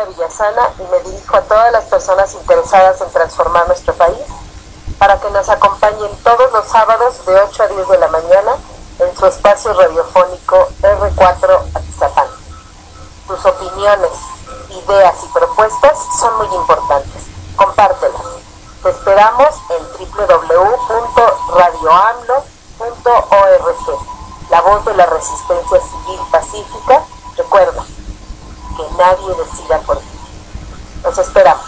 de Villasana y me dirijo a todas las personas interesadas en transformar nuestro país para que nos acompañen todos los sábados de 8 a 10 de la mañana en su espacio radiofónico R4 Atizapán. Tus opiniones, ideas y propuestas son muy importantes. Compártelas. Te esperamos en www.radioamlo.org, la voz de la resistencia civil pacífica. Recuerda, que nadie decida por ti. Los esperamos.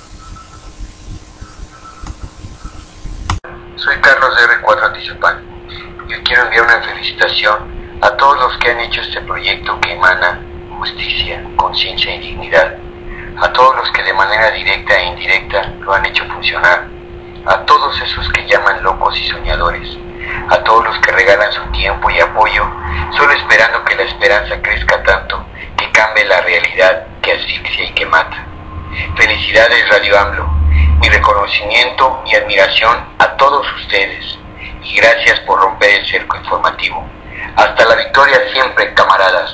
Soy Carlos de R4 Atizapán. Yo quiero enviar una felicitación a todos los que han hecho este proyecto que emana justicia, conciencia y dignidad, a todos los que de manera directa e indirecta lo han hecho funcionar, a todos esos que llaman locos y soñadores, a todos los que regalan su tiempo y apoyo, solo esperando que la esperanza crezca tanto que cambie la realidad que asfixia y que mata. Felicidades Radio AMLO, mi reconocimiento y admiración a todos ustedes, y gracias por romper el cerco informativo. Hasta la victoria siempre, camaradas.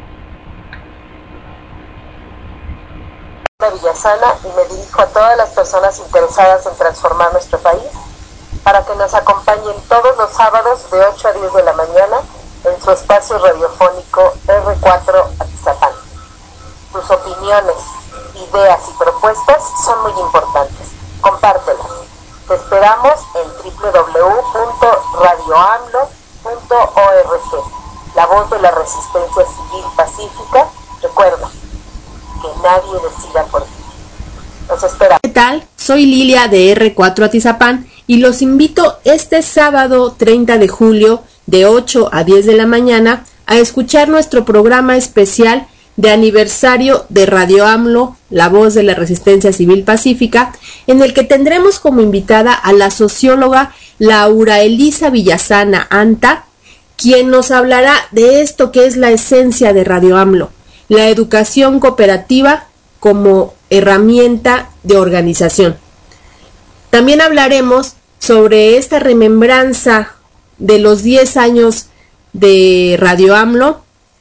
De Villasana y me dirijo a todas las personas interesadas en transformar nuestro país para que nos acompañen todos los sábados de 8 a 10 de la mañana en su espacio radiofónico R4 Atizapán. Tus opiniones, ideas y propuestas son muy importantes. Compártelas. Te esperamos en www.radioamlo.org, la voz de la resistencia civil pacífica. Recuerda, que nadie decida por ti. Los esperamos. ¿Qué tal? Soy Lilia de R4 Atizapán y los invito este sábado 30 de julio de 8 a 10 de la mañana a escuchar nuestro programa especial de aniversario de Radio AMLO, la voz de la resistencia civil pacífica, en el que tendremos como invitada a la socióloga Laura Elisa Villasana Anta, quien nos hablará de esto que es la esencia de Radio AMLO, la educación cooperativa como herramienta de organización. También hablaremos sobre esta remembranza de los 10 años de Radio AMLO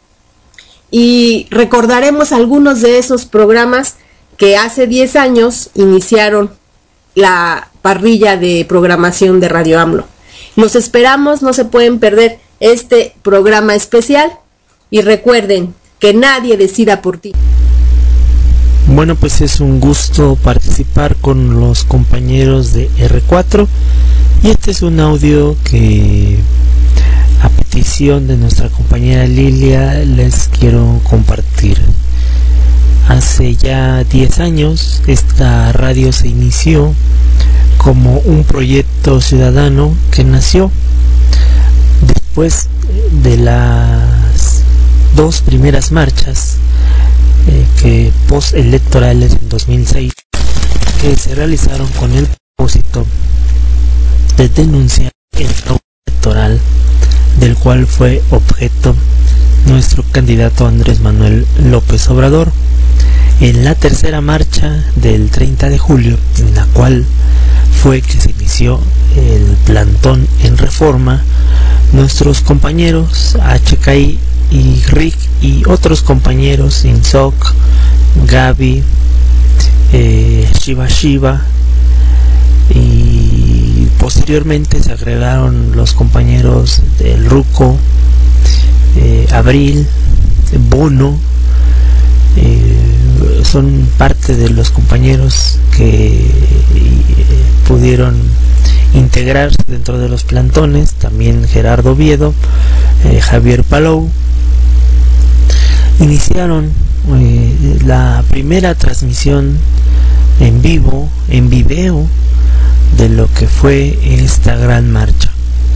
y recordaremos algunos de esos programas que hace 10 años iniciaron la parrilla de programación de Radio AMLO. Los esperamos, no se pueden perder este programa especial y recuerden que nadie decida por ti. Bueno, pues es un gusto participar con los compañeros de R4 y este es un audio que a petición de nuestra compañera Lilia les quiero compartir. Hace ya 10 años esta radio se inició como un proyecto ciudadano que nació después de las 2 primeras marchas que postelectorales en 2006 que se realizaron con el propósito de denunciar el fraude electoral del cual fue objeto nuestro candidato Andrés Manuel López Obrador. En la tercera marcha del 30 de julio, en la cual fue que se inició el plantón en Reforma, nuestros compañeros HKI y Rick y otros compañeros Insoc, Gaby, Shiva y posteriormente se agregaron los compañeros del Ruco, Abril, Bono, son parte de los compañeros que pudieron integrarse dentro de los plantones, también Gerardo Oviedo, Javier Palou. Iniciaron la primera transmisión en vivo, en video, de lo que fue esta gran marcha.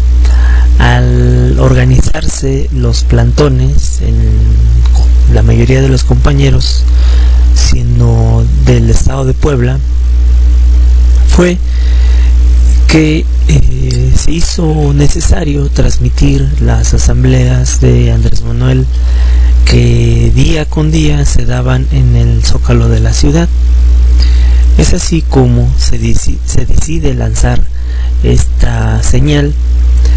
Al organizarse los plantones, la mayoría de los compañeros siendo del estado de Puebla, fue que se hizo necesario transmitir las asambleas de Andrés Manuel que día con día se daban en el Zócalo de la ciudad. Es así como se decide lanzar esta señal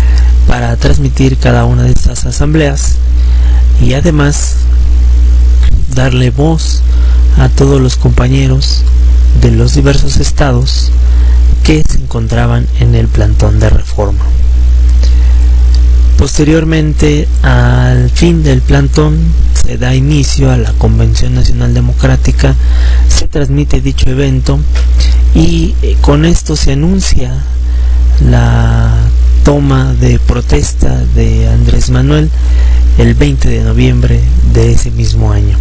para transmitir cada una de estas asambleas y además darle voz a todos los compañeros de los diversos estados que se encontraban en el plantón de Reforma. Posteriormente, al fin del plantón, se da inicio a la Convención Nacional Democrática, se transmite dicho evento y con esto se anuncia la toma de protesta de Andrés Manuel el 20 de noviembre de ese mismo año.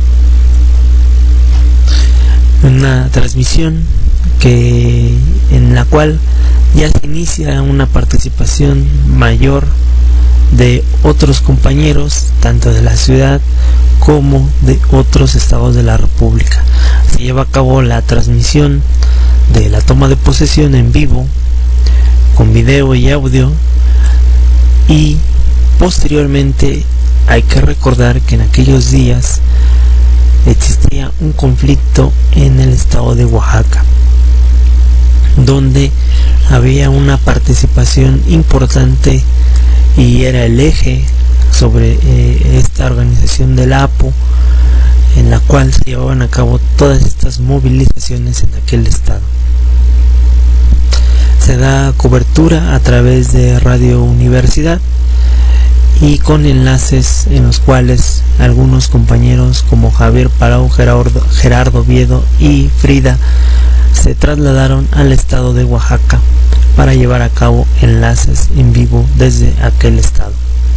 Una transmisión en la cual ya se inicia una participación mayor de otros compañeros, tanto de la ciudad como de otros estados de la República. Se lleva a cabo la transmisión de la toma de posesión en vivo, con video y audio, y posteriormente hay que recordar que en aquellos días existía un conflicto en el estado de Oaxaca, donde había una participación importante y era el eje sobre esta organización del APO, en la cual se llevaban a cabo todas estas movilizaciones en aquel estado. Se da cobertura a través de Radio Universidad y con enlaces en los cuales algunos compañeros como Javier Palau, Gerardo Oviedo y Frida se trasladaron al estado de Oaxaca para llevar a cabo enlaces en vivo desde aquel estado.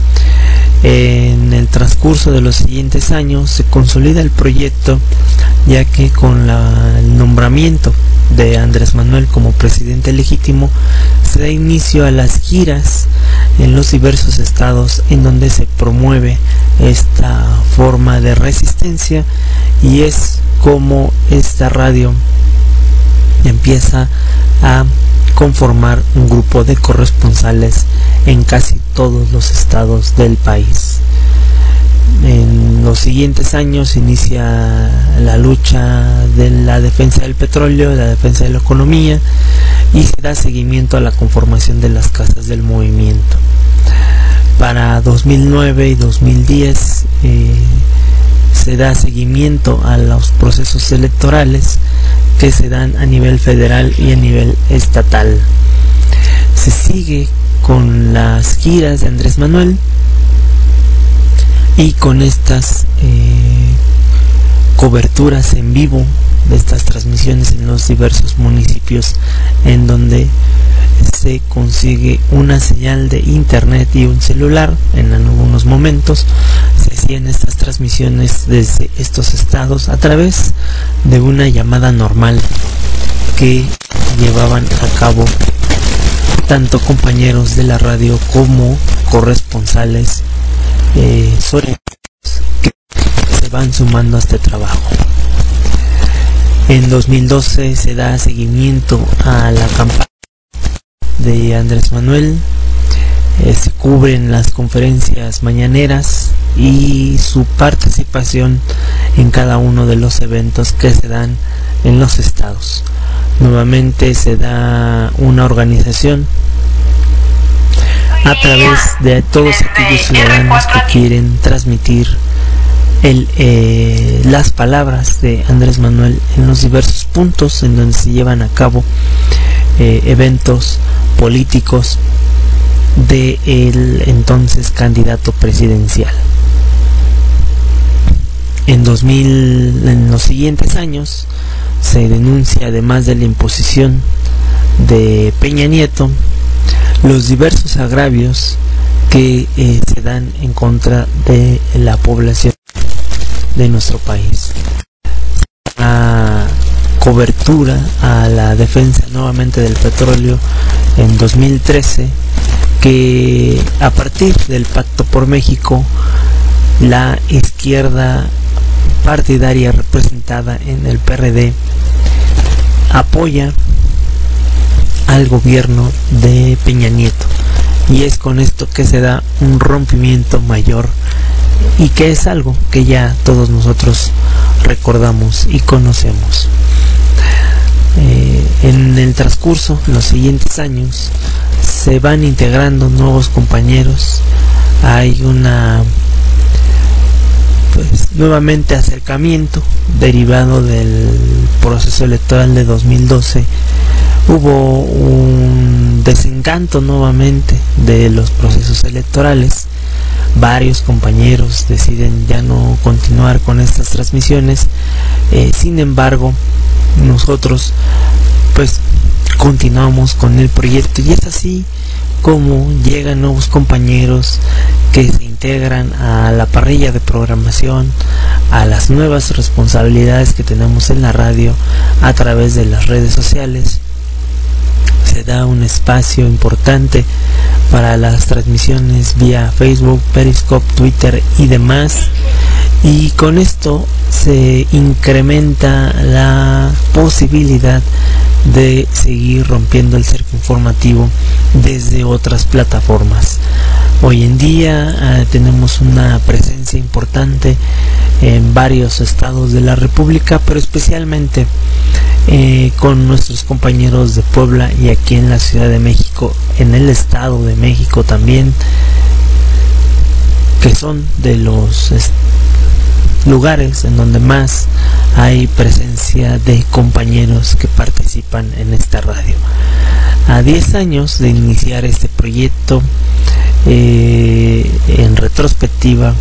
En el transcurso de los siguientes años se consolida el proyecto, ya que con el nombramiento de Andrés Manuel como presidente legítimo se da inicio a las giras en los diversos estados en donde se promueve esta forma de resistencia, y es como esta radio empieza a conformar un grupo de corresponsales en casi todos los estados del país. En los siguientes años inicia la lucha de la defensa del petróleo, la defensa de la economía, y se da seguimiento a la conformación de las casas del movimiento. Para 2009 y 2010 se da seguimiento a los procesos electorales que se dan a nivel federal y a nivel estatal. Se sigue con las giras de Andrés Manuel y con estas coberturas en vivo de estas transmisiones en los diversos municipios en donde se consigue una señal de internet y un celular. En algunos momentos se hacían estas transmisiones desde estos estados a través de una llamada normal que llevaban a cabo tanto compañeros de la radio como corresponsales que se van sumando a este trabajo. En 2012 se da seguimiento a la campaña de Andrés Manuel, se cubren las conferencias mañaneras y su participación en cada uno de los eventos que se dan en los estados. Nuevamente se da una organización a través de todos aquellos ciudadanos que quieren transmitir las palabras de Andrés Manuel en los diversos puntos en donde se llevan a cabo eventos políticos de el entonces candidato presidencial. En los siguientes años se denuncia, además de la imposición de Peña Nieto, los diversos agravios que se dan en contra de la población de nuestro país. Cobertura a la defensa nuevamente del petróleo en 2013, que a partir del Pacto por México, la izquierda partidaria representada en el PRD apoya al gobierno de Peña Nieto, y es con esto que se da un rompimiento mayor, y que es algo que ya todos nosotros recordamos y conocemos. En el transcurso, en los siguientes años, se van integrando nuevos compañeros. Hay una pues nuevamente acercamiento derivado del proceso electoral de 2012. Hubo un desencanto nuevamente de los procesos electorales. Varios compañeros deciden ya no continuar con estas transmisiones. Sin embargo, nosotros pues continuamos con el proyecto, y es así como llegan nuevos compañeros que se integran a la parrilla de programación, a las nuevas responsabilidades que tenemos en la radio a través de las redes sociales. Se da un espacio importante para las transmisiones vía Facebook, Periscope, Twitter y demás, y con esto se incrementa la posibilidad de seguir rompiendo el cerco informativo desde otras plataformas. Hoy en día tenemos una presencia importante en varios estados de la República, pero especialmente con nuestros compañeros de Puebla y aquí en la Ciudad de México, en el Estado de México también, que son de los lugares en donde más hay presencia de compañeros que participan en esta radio. A 10 años de iniciar este proyecto, en retrospectiva,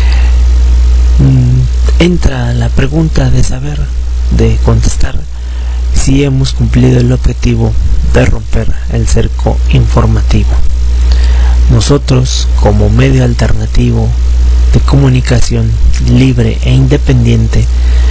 entra la pregunta de saber, de contestar si hemos cumplido el objetivo de romper el cerco informativo. Nosotros, como medio alternativo de comunicación libre e independiente,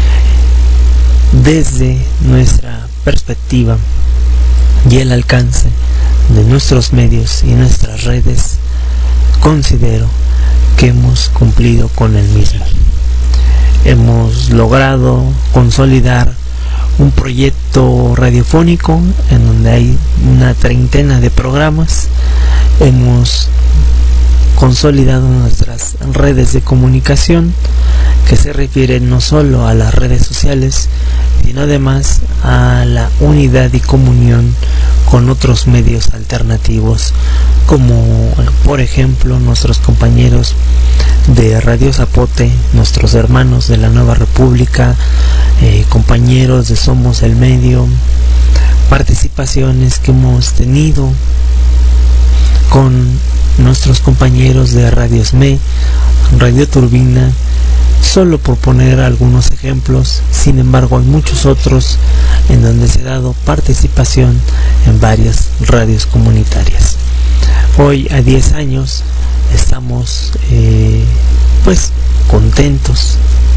desde nuestra perspectiva y el alcance de nuestros medios y nuestras redes, considero que hemos cumplido con el mismo. Hemos logrado consolidar un proyecto radiofónico en donde hay una treintena de programas. Hemos consolidado nuestras redes de comunicación, que se refieren no solo a las redes sociales, sino además a la unidad y comunión con otros medios alternativos, como por ejemplo nuestros compañeros de Radio Zapote, nuestros hermanos de la Nueva República, compañeros de Somos el Medio, participaciones que hemos tenido con nuestros compañeros de Radio SME, Radio Turbina, solo por poner algunos ejemplos. Sin embargo, hay muchos otros en donde se ha dado participación en varias radios comunitarias. Hoy, a 10 años, estamos pues contentos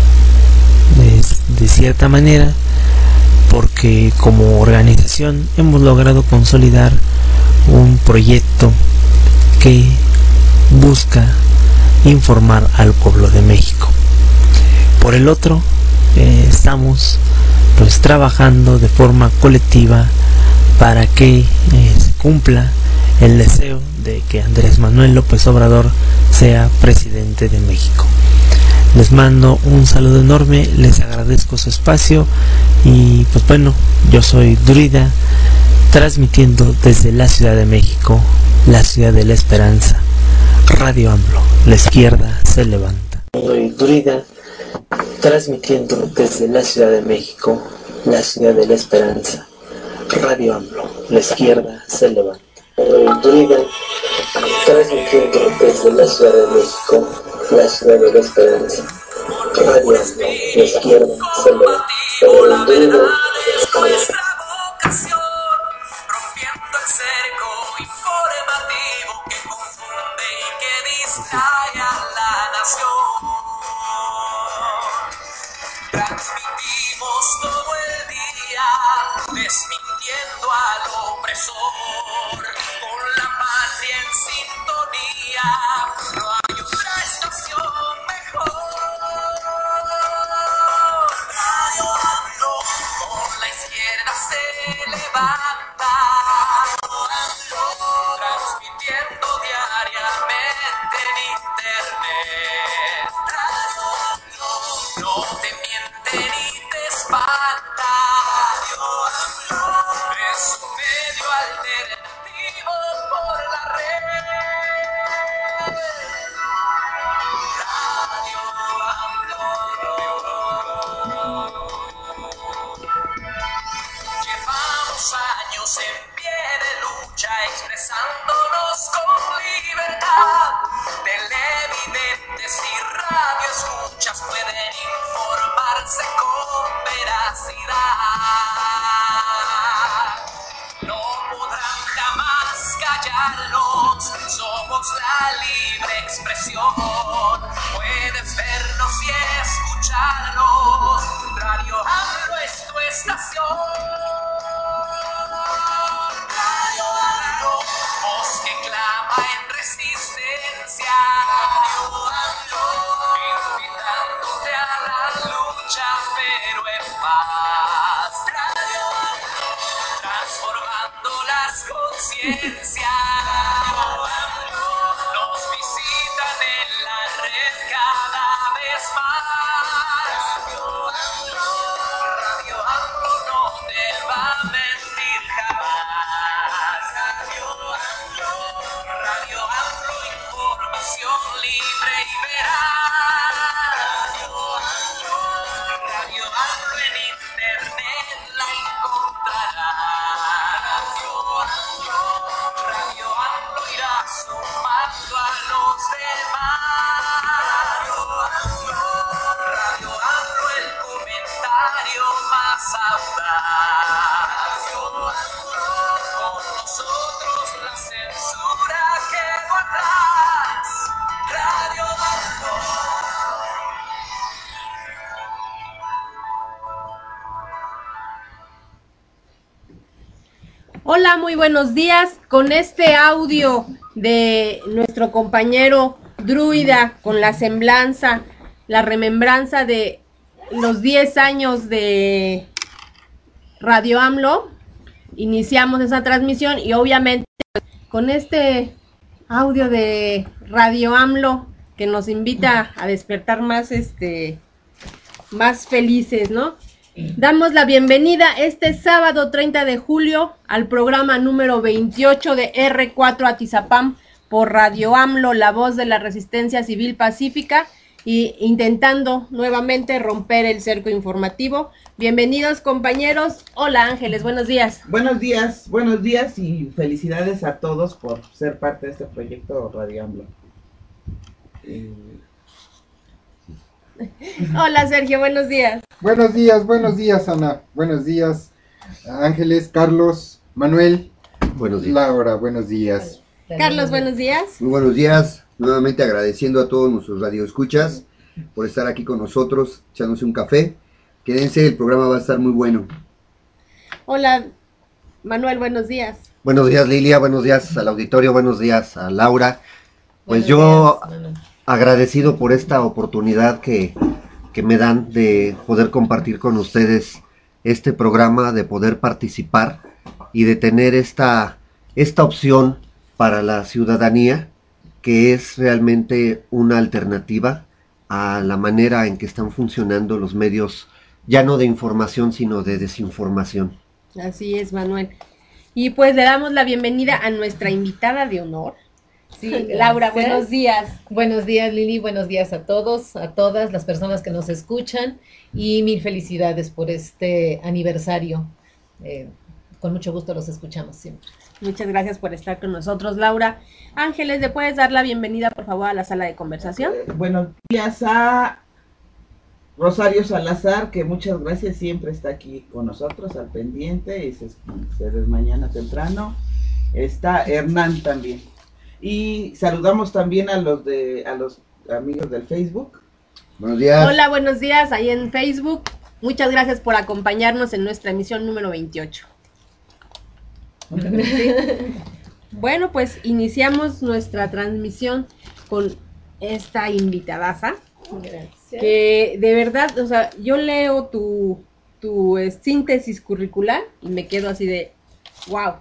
de cierta manera, porque como organización hemos logrado consolidar un proyecto que busca informar al pueblo de México. Por el otro, estamos pues trabajando de forma colectiva para que se cumpla el deseo de que Andrés Manuel López Obrador sea presidente de México. Les mando un saludo enorme, les agradezco su espacio y pues bueno, yo soy Druida, transmitiendo desde la Ciudad de México, la ciudad de la esperanza. Radio AMLO, la izquierda se levanta. Soy Druida, transmitiendo desde la Ciudad de México, la ciudad de la esperanza. Radio AMLO, la izquierda se levanta. Soy Druida, transmitiendo desde la Ciudad de México, la ciudad de la esperanza. Radio AMLO, la izquierda se levanta. Soy Druida, rompiendo el cerco informativo que confunde y que distrae a la nación. Transmitimos todo el día, desmintiendo al opresor, con la patria en sintonía, no hay otra estación mejor. Radio AMLO, con la izquierda se levanta, transmitiendo diariamente en internet. Radio AMLO, no te miente ni te espanta. Radio AMLO es un medio alternativo por la red. Radio AMLO. somos la libre expresión. Puedes vernos y escucharnos. Radio AMLO es tu estación. Radio AMLO, voz que clama en resistencia. Radio AMLO, invitándote a la lucha, pero en paz. Radio AMLO, transformando las conciencias. Radio AMLO, nos visitan en la red cada vez más. Radio AMLO no te va a mentir jamás. Radio AMLO, información libre y veraz. Radio AMLO en internet la encontrarás. Radio AMLO irá sumando a los demás. Radio AMLO, el comentario más audaz. Con nosotros la censura quedó atrás. Radio AMLO. Hola, muy buenos días. Con este audio de nuestro compañero Druida, con la semblanza, la remembranza de los 10 años de Radio AMLO, iniciamos esa transmisión y obviamente con este audio de Radio AMLO que nos invita a despertar más más felices, ¿no? Damos la bienvenida este sábado 30 de julio al programa número 28 de R4 Atizapán por Radio AMLO, la voz de la resistencia civil pacífica, y intentando nuevamente romper el cerco informativo. Bienvenidos, compañeros. Hola, Ángeles, buenos días. Buenos días y felicidades a todos por ser parte de este proyecto Radio AMLO. Hola, Sergio, buenos días. Buenos días, Ana. Buenos días, Ángeles, Carlos, Manuel. Buenos días. Laura, buenos días. Carlos, buenos días. Muy buenos días. Nuevamente agradeciendo a todos nuestros radioescuchas por estar aquí con nosotros, echándose un café. Quédense, el programa va a estar muy bueno. Hola, Manuel, buenos días. Buenos días, Lilia. Buenos días al auditorio. Buenos días a Laura. Pues agradecido por esta oportunidad que me dan de poder compartir con ustedes este programa, de poder participar y de tener esta opción para la ciudadanía, que es realmente una alternativa a la manera en que están funcionando los medios, ya no de información, sino de desinformación. Así es, Manuel. Y pues le damos la bienvenida a nuestra invitada de honor. Sí, Laura, buenos días. Buenos días, Lili, buenos días a todos, a todas las personas que nos escuchan y mil felicidades por este aniversario. Con mucho gusto los escuchamos siempre. Muchas gracias por estar con nosotros, Laura. Ángeles, ¿le puedes dar la bienvenida, por favor, a la sala de conversación? Buenos días a Rosario Salazar, que muchas gracias, siempre está aquí con nosotros, al pendiente, y se desmañana temprano. Está Hernán también. Y saludamos también a los amigos del Facebook. Buenos días. Hola, buenos días, ahí en Facebook. Muchas gracias por acompañarnos en nuestra emisión número 28. ¿Sí? Bueno, pues iniciamos nuestra transmisión con esta invitadaza. Gracias. Que de verdad, o sea, yo leo tu síntesis curricular y me quedo así de wow.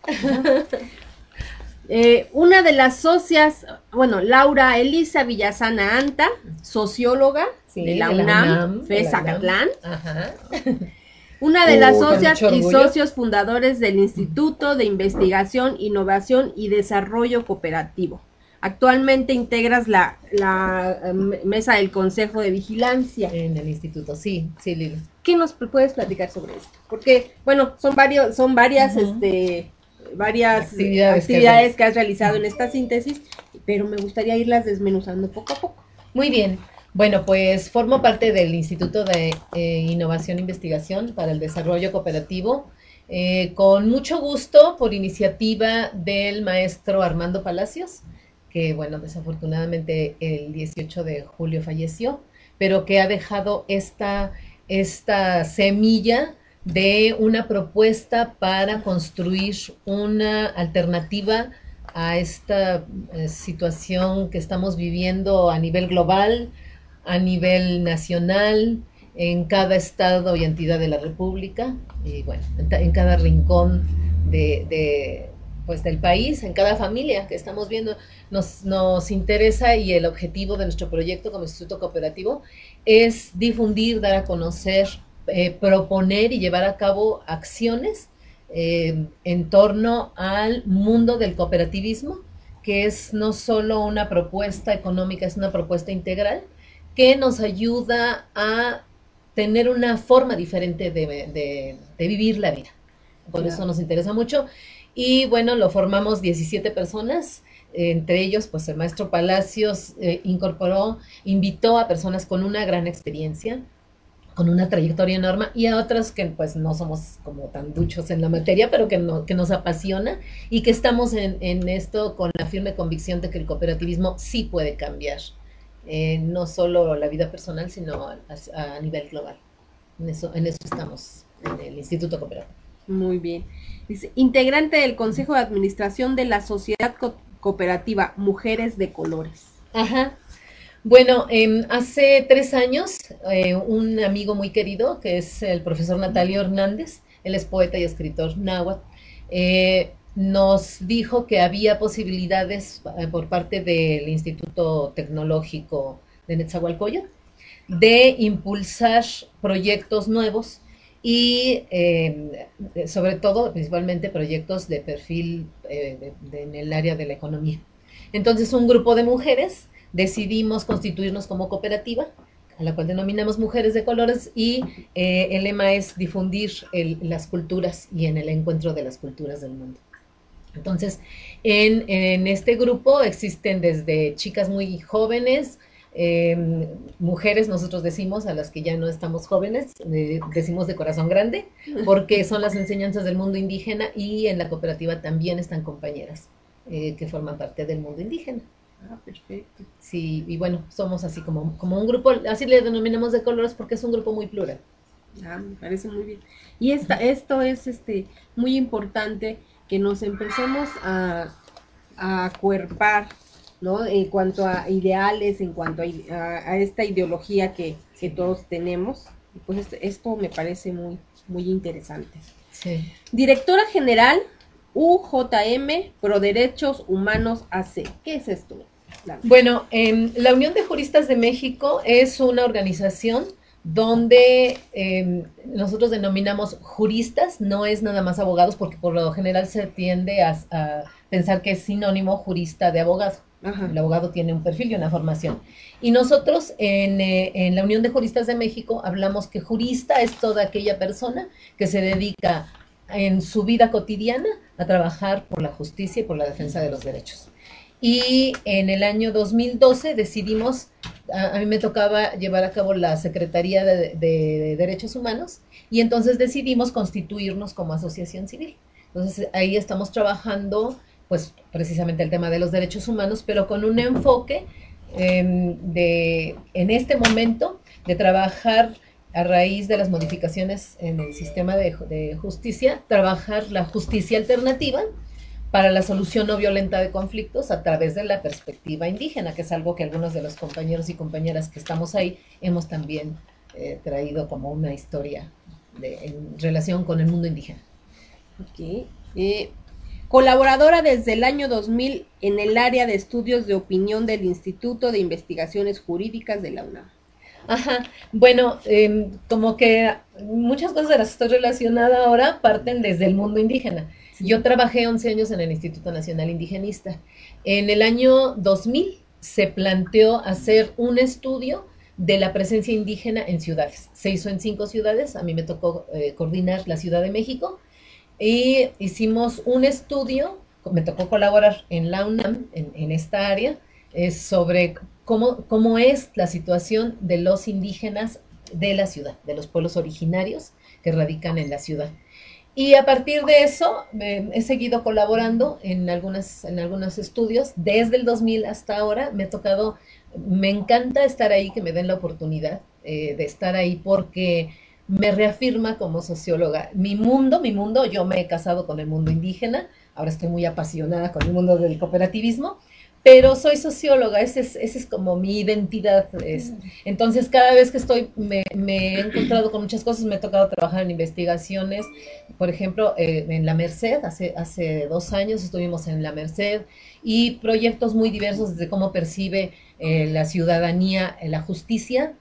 Una de las socias, bueno, Laura Elisa Villasana Anta, socióloga de la UNAM, FES Zacatlán. Ajá. Una de las socias mucho y orgullo. socios fundadores del Instituto de Investigación, Innovación y Desarrollo Cooperativo. Actualmente integras la mesa del Consejo de Vigilancia. En el instituto, sí, Lili. ¿Qué nos puedes platicar sobre esto? Porque, bueno, son varias actividades que has realizado en esta síntesis, pero me gustaría irlas desmenuzando poco a poco. Muy bien. Bueno, pues formo parte del Instituto de Innovación e Investigación para el Desarrollo Cooperativo, con mucho gusto por iniciativa del maestro Armando Palacios, que bueno, desafortunadamente el 18 de julio falleció, pero que ha dejado esta semilla de una propuesta para construir una alternativa a esta situación que estamos viviendo a nivel global, a nivel nacional, en cada estado y entidad de la República, y bueno, en cada rincón pues del país, en cada familia que estamos viendo. Nos interesa, y el objetivo de nuestro proyecto como Instituto Cooperativo es difundir, dar a conocer, proponer y llevar a cabo acciones en torno al mundo del cooperativismo, que es no solo una propuesta económica, es una propuesta integral que nos ayuda a tener una forma diferente de vivir la vida. Por eso nos interesa mucho. Y bueno, lo formamos 17 personas, entre ellos pues el maestro Palacios invitó a personas con una gran experiencia, con una trayectoria enorme, y a otras que pues no somos como tan duchos en la materia, pero que nos apasiona, y que estamos en esto con la firme convicción de que el cooperativismo sí puede cambiar, no solo la vida personal, sino a nivel global. En eso estamos en el Instituto Cooperativo. Muy bien. Dice, integrante del Consejo de Administración de la Sociedad Cooperativa Mujeres de Colores. Ajá. Bueno, hace 3 años, un amigo muy querido, que es el profesor Natalio Hernández, él es poeta y escritor náhuatl, nos dijo que había posibilidades por parte del Instituto Tecnológico de Netzahualcóyotl de impulsar proyectos nuevos y sobre todo, principalmente, proyectos de perfil en el área de la economía. Entonces, un grupo de mujeres decidimos constituirnos como cooperativa, a la cual denominamos Mujeres de Colores, y el lema es difundir las culturas y en el encuentro de las culturas del mundo. Entonces, en este grupo existen desde chicas muy jóvenes, mujeres, nosotros decimos, a las que ya no estamos jóvenes, decimos de corazón grande, porque son las enseñanzas del mundo indígena, y en la cooperativa también están compañeras que forman parte del mundo indígena. Ah, perfecto. Sí, y bueno, somos así como un grupo, así le denominamos de colores porque es un grupo muy plural. Ah, me parece muy bien. Y esto es muy importante, que nos empecemos a acuerpar, ¿no? En cuanto a ideales, en cuanto a esta ideología que todos tenemos. Pues esto me parece muy, muy interesante. Sí. Directora General UJM Pro Derechos Humanos AC. ¿Qué es esto? Bueno, la Unión de Juristas de México es una organización donde nosotros denominamos juristas, no es nada más abogados, porque por lo general se tiende a pensar que es sinónimo jurista de abogado. Ajá. El abogado tiene un perfil y una formación. Y nosotros en la Unión de Juristas de México hablamos que jurista es toda aquella persona que se dedica en su vida cotidiana a trabajar por la justicia y por la defensa de los derechos. Y en el año 2012 decidimos, a mí me tocaba llevar a cabo la Secretaría de Derechos Humanos, y entonces decidimos constituirnos como asociación civil. Entonces ahí estamos trabajando pues precisamente el tema de los derechos humanos, pero con un enfoque en este momento de trabajar a raíz de las modificaciones en el sistema de justicia, trabajar la justicia alternativa para la solución no violenta de conflictos a través de la perspectiva indígena, que es algo que algunos de los compañeros y compañeras que estamos ahí hemos también traído como una historia en relación con el mundo indígena. Ok. Colaboradora desde el año 2000 en el área de estudios de opinión del Instituto de Investigaciones Jurídicas de la UNAM. Ajá, bueno, como que muchas cosas de las que estoy relacionada ahora parten desde el mundo indígena. Sí. Yo trabajé 11 años en el Instituto Nacional Indigenista. En el año 2000 se planteó hacer un estudio de la presencia indígena en ciudades. Se hizo en 5 ciudades, a mí me tocó coordinar la Ciudad de México, y hicimos un estudio, me tocó colaborar en la UNAM, en esta área, sobre cómo es la situación de los indígenas de la ciudad, de los pueblos originarios que radican en la ciudad. Y a partir de eso he seguido colaborando en algunos estudios. Desde el 2000 hasta ahora me encanta estar ahí, que me den la oportunidad de estar ahí, porque me reafirma como socióloga. Mi mundo, yo me he casado con el mundo indígena, ahora estoy muy apasionada con el mundo del cooperativismo, pero soy socióloga, ese es como mi identidad. Entonces, cada vez que me he encontrado con muchas cosas, me ha tocado trabajar en investigaciones, por ejemplo, en la Merced, hace 2 años estuvimos en la Merced, y proyectos muy diversos desde cómo percibe la ciudadanía la justicia,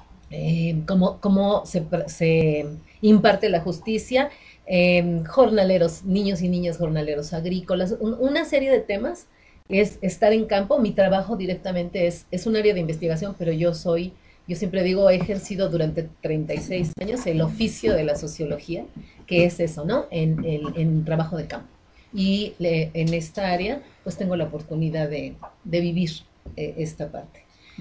cómo se imparte la justicia, jornaleros, niños y niñas jornaleros agrícolas, una serie de temas. Es estar en campo. Mi trabajo directamente es un área de investigación, pero yo siempre digo, he ejercido durante 36 años el oficio de la sociología, que es eso, ¿no? En trabajo de campo. Y en esta área, pues tengo la oportunidad de vivir esta parte.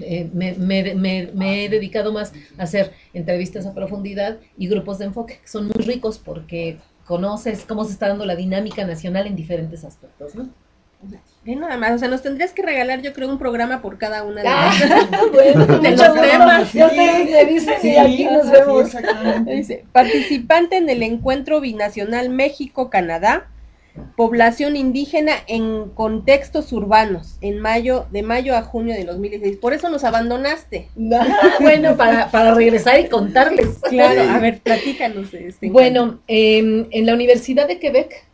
Me he dedicado más a hacer entrevistas a profundidad y grupos de enfoque, que son muy ricos porque conoces cómo se está dando la dinámica nacional en diferentes aspectos, ¿no? Bien, nada más, o sea, nos tendrías que regalar, yo creo, un programa por cada una de bueno, de los temas. Yo te dice que aquí nos vemos. Dice, participante en el encuentro binacional México-Canadá, población indígena en contextos urbanos, de mayo a junio de 2016. Por eso nos abandonaste. Bueno, para regresar y contarles. Claro, a ver, platícanos. Bueno, en la Universidad de Quebec,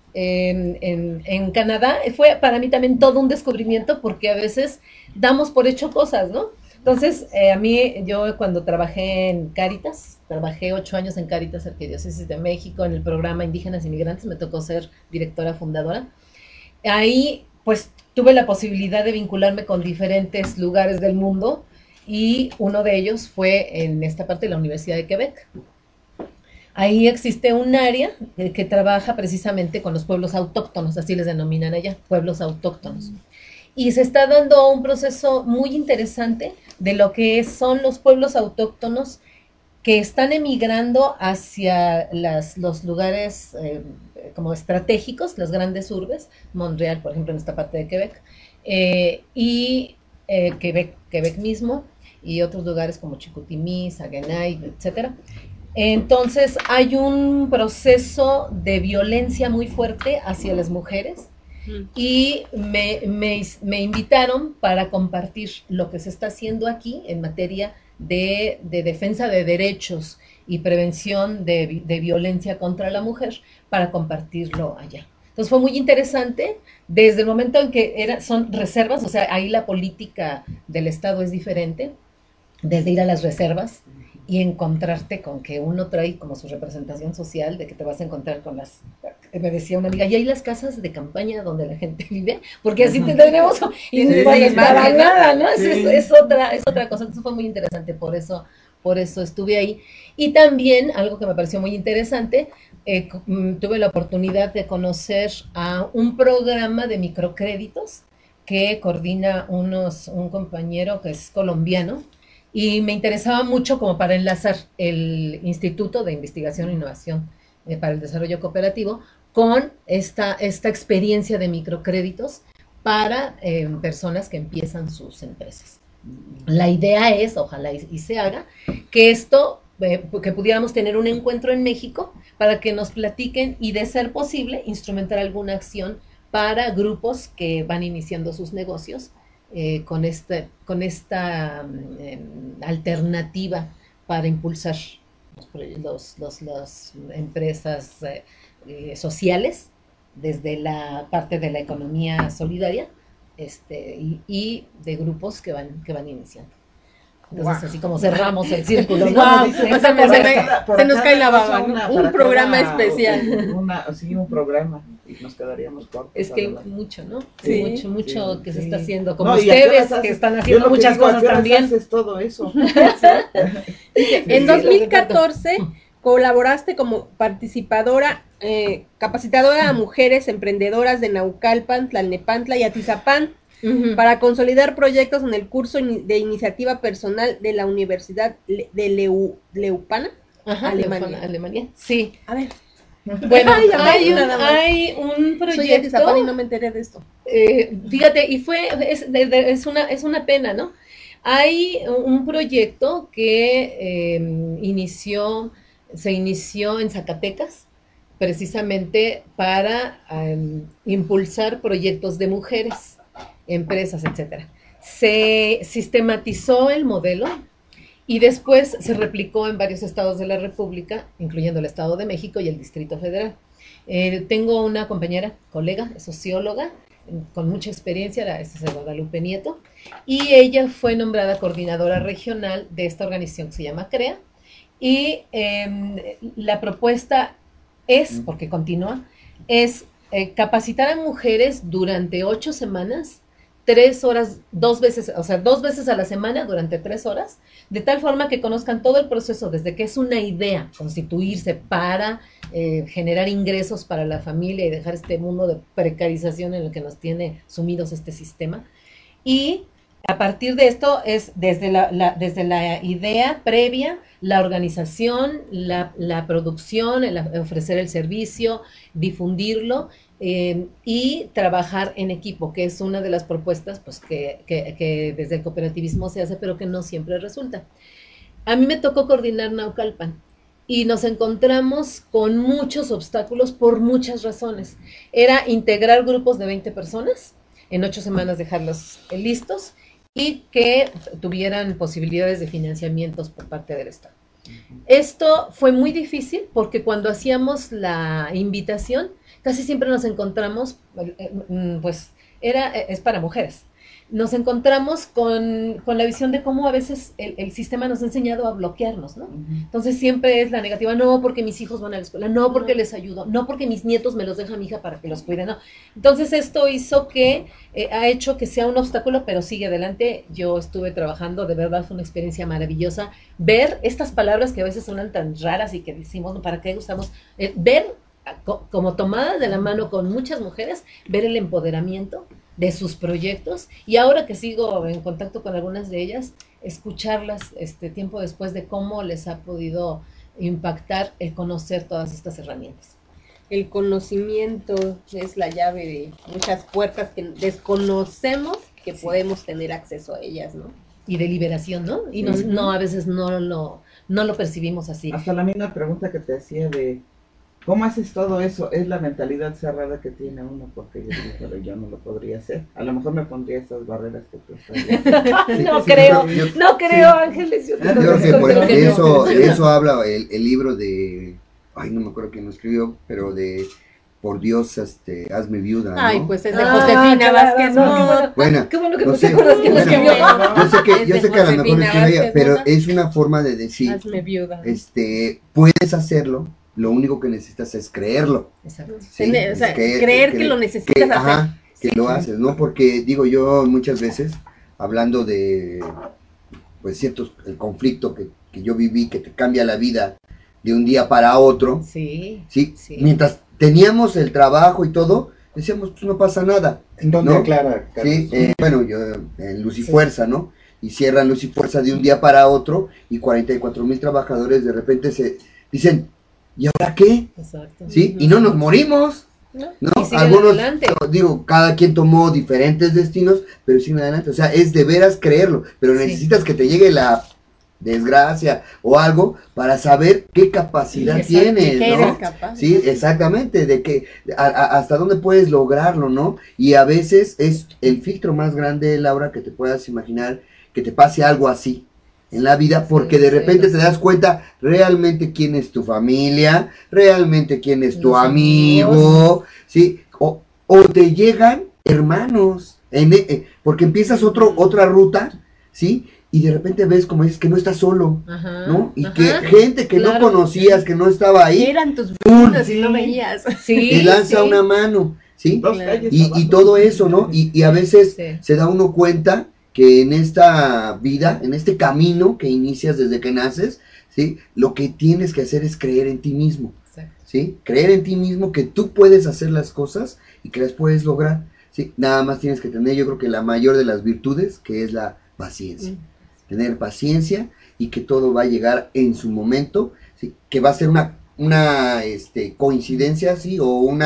en Canadá, fue para mí también todo un descubrimiento, porque a veces damos por hecho cosas, ¿no? Entonces, yo cuando trabajé en Cáritas, trabajé 8 años en Cáritas Arquidiócesis de México, en el programa Indígenas Inmigrantes, me tocó ser directora fundadora. Ahí, pues, tuve la posibilidad de vincularme con diferentes lugares del mundo, y uno de ellos fue en esta parte de la Universidad de Quebec. Ahí existe un área que trabaja precisamente con los pueblos autóctonos, así les denominan allá, pueblos autóctonos. Y se está dando un proceso muy interesante de lo que son los pueblos autóctonos que están emigrando hacia los lugares como estratégicos, las grandes urbes, Montreal, por ejemplo, en esta parte de Quebec, y Quebec mismo, y otros lugares como Chicoutimi, Saguenay, etcétera. Entonces hay un proceso de violencia muy fuerte hacia las mujeres, y me invitaron para compartir lo que se está haciendo aquí en materia de defensa de derechos y prevención de violencia contra la mujer, para compartirlo allá. Entonces fue muy interesante desde el momento en que son reservas, o sea, ahí la política del Estado es diferente, desde ir a las reservas y encontrarte con que uno trae como su representación social, de que te vas a encontrar con me decía una amiga, y hay las casas de campaña donde la gente vive, porque así tenemos, y no pagas para nada, ¿no? Es otra cosa. Entonces fue muy interesante, por eso estuve ahí. Y también, algo que me pareció muy interesante, tuve la oportunidad de conocer a un programa de microcréditos que coordina un compañero que es colombiano, y me interesaba mucho como para enlazar el Instituto de Investigación e Innovación para el Desarrollo Cooperativo con esta experiencia de microcréditos para personas que empiezan sus empresas. La idea es, ojalá y se haga, que que pudiéramos tener un encuentro en México para que nos platiquen y, de ser posible, instrumentar alguna acción para grupos que van iniciando sus negocios, con esta alternativa para impulsar las empresas sociales desde la parte de la economía solidaria, y de grupos que van iniciando. Entonces, así como cerramos el círculo, ¿no? Se nos cae la baba, ¿no? Un programa especial. Un programa, y nos quedaríamos cortos. Es que hay mucho, ¿no? Sí, mucho que se está sí. haciendo, como ustedes, que están haciendo muchas cosas también. Haces todo eso. En 2014 colaboraste como participadora, capacitadora a mujeres emprendedoras de Naucalpan, Tlalnepantla y Atizapán, para consolidar proyectos en el curso de iniciativa personal de la Universidad de Leupana, Alemania. Sí. A ver. Bueno, Ay, hay un Soy de proyecto. Atizapán y no me enteré de esto. Fíjate, y es una pena, ¿no? Hay un proyecto que se inició en Zacatecas, precisamente para impulsar proyectos de mujeres, empresas, etcétera. Se sistematizó el modelo y después se replicó en varios estados de la República, incluyendo el Estado de México y el Distrito Federal. Tengo una compañera, colega, socióloga, con mucha experiencia, la es Guadalupe Nieto, y ella fue nombrada coordinadora regional de esta organización que se llama CREA, y la propuesta es, porque continúa, es capacitar a mujeres durante 8 semanas, 3 horas, 2 veces, o sea, 2 veces a la semana durante 3 horas, de tal forma que conozcan todo el proceso, desde que es una idea constituirse para generar ingresos para la familia y dejar este mundo de precarización en el que nos tiene sumidos este sistema. Y a partir de esto es desde la idea previa, la organización, la producción, ofrecer el servicio, difundirlo, y trabajar en equipo, que es una de las propuestas pues, que desde el cooperativismo se hace, pero que no siempre resulta. A mí me tocó coordinar Naucalpan y nos encontramos con muchos obstáculos por muchas razones. Era integrar grupos de 20 personas, en 8 semanas dejarlos listos y que tuvieran posibilidades de financiamientos por parte del Estado. Esto fue muy difícil porque cuando hacíamos la invitación, casi siempre nos encontramos, pues es para mujeres, nos encontramos con la visión de cómo a veces el sistema nos ha enseñado a bloquearnos, ¿no? Entonces siempre es la negativa, no porque mis hijos van a la escuela, no porque les ayudo, no porque mis nietos me los deja mi hija para que los cuide, no. Entonces esto hizo que, ha hecho que sea un obstáculo, pero sigue adelante. Yo estuve trabajando, de verdad fue una experiencia maravillosa, ver estas palabras que a veces suenan tan raras y que decimos, ¿no? ¿Para qué usamos? Ver como tomadas de la mano con muchas mujeres, ver el empoderamiento de sus proyectos, y ahora que sigo en contacto con algunas de ellas, escucharlas tiempo después de cómo les ha podido impactar el conocer todas estas herramientas. El conocimiento es la llave de muchas puertas que desconocemos que podemos tener acceso a ellas, ¿no? Y de liberación, ¿no? Y no, a veces no lo percibimos así. Hasta la misma pregunta que te hacía de ¿cómo haces todo eso? Es la mentalidad cerrada que tiene uno, porque yo digo, pero yo no lo podría hacer. A lo mejor me pondría estas barreras que tú estás. No creo, Ángeles. Yo creo que eso habla el libro de, ay, no me acuerdo quién lo escribió, pero de Por Dios, hazme viuda, ¿no? Ay, pues es de Josefina Vázquez, ¿no? Bueno, qué bueno que no no sé, te acuerdas quién lo escribió. Yo sé que a lo mejor lo escribió ella, pero es una forma de decir, Hazme viuda. puedes hacerlo. Lo único que necesitas es creerlo. Exacto. ¿Sí? O sea, creer que lo necesitas hacer. Ajá, que lo haces, ¿no? Porque digo yo muchas veces, hablando de, pues el conflicto que yo viví, que te cambia la vida de un día para otro. Sí. Mientras teníamos el trabajo y todo, decíamos, pues no pasa nada. ¿En dónde ¿no? aclara? Sí, bueno, yo en Luz y Fuerza, ¿no? Y cierran Luz y Fuerza de un día para otro y 44,000 trabajadores de repente se dicen, ¿y ahora qué? Exacto. ¿Sí? Y no nos morimos, ¿no? Y siguen Algunos, adelante. digo, cada quien tomó diferentes destinos, pero siguen adelante. O sea, es de veras creerlo, pero necesitas que te llegue la desgracia o algo para saber qué capacidad tienes, ¿qué ¿no? eres capaz? Sí, exactamente, de que hasta dónde puedes lograrlo, ¿no? Y a veces es el filtro más grande, Laura, que te puedas imaginar que te pase algo así en la vida, porque de repente te das cuenta realmente quién es tu familia, realmente quién es tu amigo, ¿sí? O te llegan hermanos, porque empiezas otra ruta, ¿sí? Y de repente ves, como dices, que no estás solo, ¿no? Y que gente que no conocías, que no estaba ahí, eran tus vecinos y no veías. te lanza una mano, ¿sí? Y todo eso, ¿no? Y a veces se da uno cuenta que en esta vida, en este camino que inicias desde que naces, ¿sí? Lo que tienes que hacer es creer en ti mismo, ¿sí? Creer en ti mismo que tú puedes hacer las cosas y que las puedes lograr, ¿sí? Nada más tienes que tener, yo creo que la mayor de las virtudes, que es la paciencia. Tener paciencia y que todo va a llegar en su momento, ¿sí? Que va a ser una una coincidencia, ¿sí? O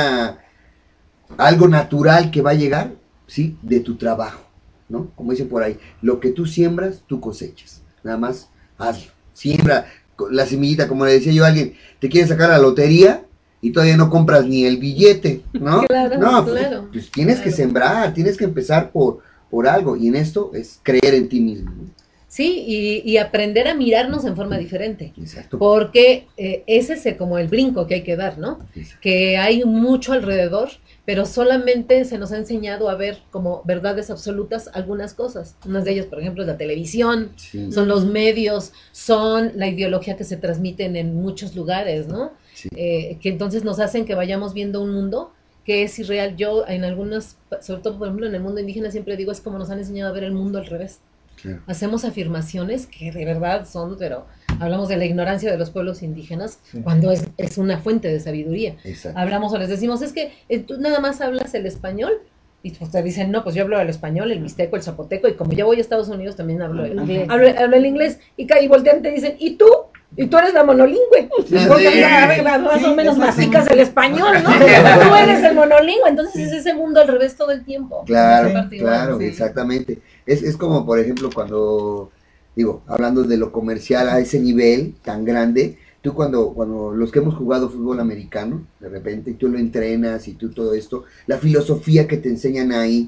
algo natural que va a llegar, ¿sí? De tu trabajo, ¿no? Como dicen por ahí, lo que tú siembras, tú cosechas. Nada más hazlo. Siembra la semillita, como le decía yo a alguien, te quieres sacar la lotería y todavía no compras ni el billete, ¿no? Claro, no, claro. pues tienes que sembrar, tienes que empezar por algo, y en esto es creer en ti mismo, ¿no? Sí, y aprender a mirarnos en forma diferente. Exacto. Porque ese es como el brinco que hay que dar, ¿no? Exacto. Que hay mucho alrededor, pero solamente se nos ha enseñado a ver como verdades absolutas algunas cosas. Unas de ellas, por ejemplo, es la televisión, Sí. son los medios, son la ideología que se transmiten en muchos lugares, ¿no? Sí. Que entonces nos hacen que vayamos viendo un mundo que es irreal. Yo en algunas, sobre todo por ejemplo en el mundo indígena, siempre digo, es como nos han enseñado a ver el mundo al revés. Claro. Hacemos afirmaciones que de verdad son, pero hablamos de la ignorancia de los pueblos indígenas, cuando es una fuente de sabiduría. Exacto. Hablamos o les decimos, es que tú nada más hablas el español, y pues te dicen, no, pues yo hablo el español, el mixteco, el zapoteco, y como yo voy a Estados Unidos también hablo el inglés. Hablo el inglés, y voltean y te dicen, ¿y tú? Y tú eres la monolingüe, porque más o menos masticas el español, ¿no? Tú eres el monolingüe, entonces es ese mundo al revés todo el tiempo. Claro, claro, sí. Exactamente. Es como, por ejemplo, cuando, digo, hablando de lo comercial a ese nivel tan grande, tú cuando los que hemos jugado fútbol americano, de repente tú lo entrenas y tú todo esto, la filosofía que te enseñan ahí,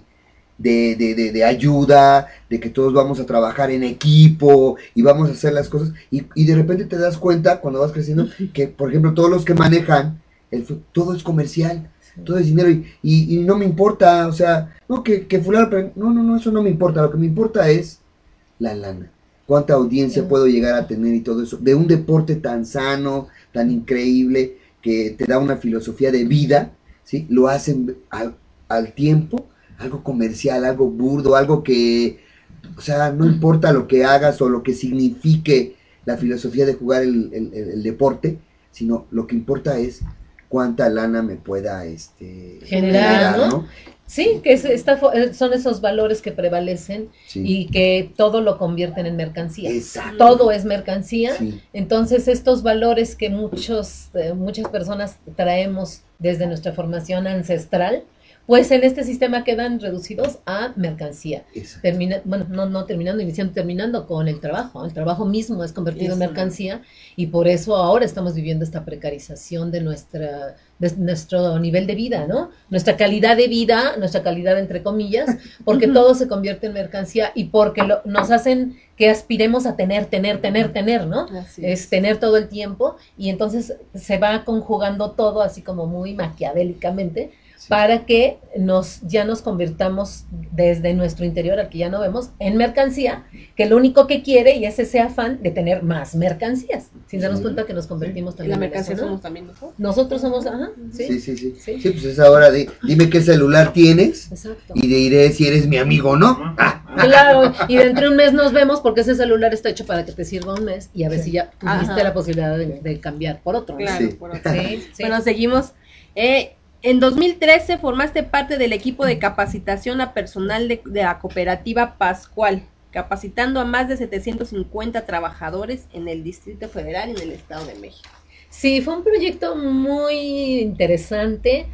de ayuda, de que todos vamos a trabajar en equipo y vamos a hacer las cosas, y de repente te das cuenta cuando vas creciendo que, por ejemplo, todos los que manejan, todo es comercial, todo es dinero, y no me importa, o sea, no, que fulano, no, eso no me importa, lo que me importa es la lana, cuánta audiencia puedo llegar a tener y todo eso, de un deporte tan sano, tan increíble, que te da una filosofía de vida, ¿sí? Lo hacen al tiempo, algo comercial, algo burdo, algo que, o sea, no importa lo que hagas o lo que signifique la filosofía de jugar el deporte, sino lo que importa es cuánta lana me pueda generar, ¿no? Sí, que son esos valores que prevalecen, sí, y que todo lo convierten en mercancía. Exacto. Todo es mercancía. Sí. Entonces estos valores que muchas personas traemos desde nuestra formación ancestral, pues en este sistema quedan reducidos a mercancía. Terminando con el trabajo. El trabajo mismo es convertido en mercancía, y por eso ahora estamos viviendo esta precarización de nuestro nivel de vida, ¿no? Nuestra calidad de vida, nuestra calidad entre comillas, porque todo se convierte en mercancía y porque nos hacen que aspiremos a tener, ¿no? Es tener todo el tiempo, y entonces se va conjugando todo así como muy maquiavélicamente, para que ya nos convirtamos desde nuestro interior, al que ya no vemos, en mercancía, que lo único que quiere, y es ese afán de tener más mercancías, sin darnos cuenta que nos convertimos también en la en mercancía, eso, ¿no? somos también nosotros. Nosotros somos, Sí, pues es ahora dime qué celular tienes. Exacto. Y diré si eres mi amigo o no. Claro, y dentro de un mes nos vemos, porque ese celular está hecho para que te sirva un mes, y a ver si ya tuviste la posibilidad de cambiar por otro. Claro, por otro. Sí. Bueno, seguimos. En 2013 formaste parte del equipo de capacitación a personal de la cooperativa Pascual, capacitando a más de 750 trabajadores en el Distrito Federal y en el Estado de México. Sí, fue un proyecto muy interesante.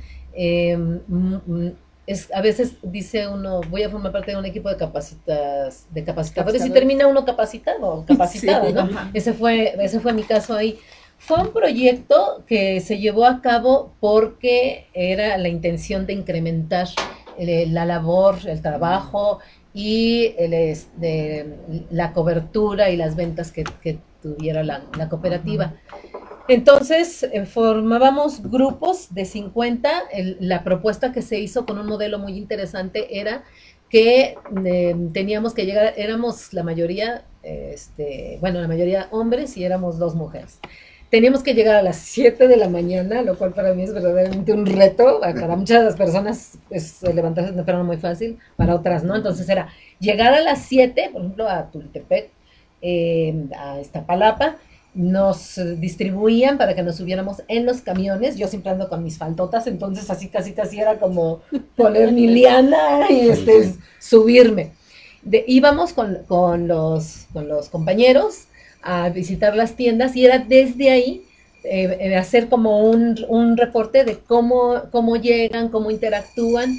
A veces dice uno, voy a formar parte de un equipo de capacitadores, y termina uno capacitada, sí, ¿no? Ese fue mi caso ahí. Fue un proyecto que se llevó a cabo porque era la intención de incrementar la labor, el trabajo y la cobertura y las ventas que tuviera la cooperativa. Entonces formábamos grupos de 50. La propuesta que se hizo con un modelo muy interesante era que teníamos que llegar, éramos la mayoría, la mayoría hombres, y éramos 2 mujeres. Teníamos que llegar a las 7 de la mañana, lo cual para mí es verdaderamente un reto. Para muchas de las personas levantarse temprano muy fácil, para otras no. Entonces era llegar a las 7, por ejemplo, a Tultepec, a Iztapalapa, nos distribuían para que nos subiéramos en los camiones. Yo siempre ando con mis faltotas, entonces así casi era como poner mi liana y subirme. Íbamos con los compañeros a visitar las tiendas, y era desde ahí hacer como un reporte de cómo llegan, cómo interactúan,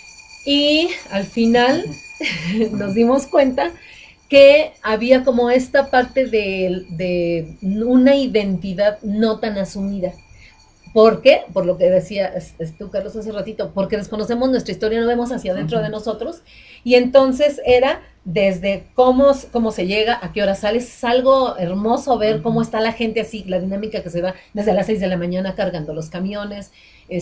y al final nos dimos cuenta que había como esta parte de una identidad no tan asumida. ¿Por qué? Por lo que decía tú, Carlos, hace ratito, porque desconocemos nuestra historia, no vemos hacia adentro de nosotros, y entonces era desde cómo se llega, a qué hora sales. Es algo hermoso ver cómo está la gente así, la dinámica que se va desde las 6 de la mañana cargando los camiones,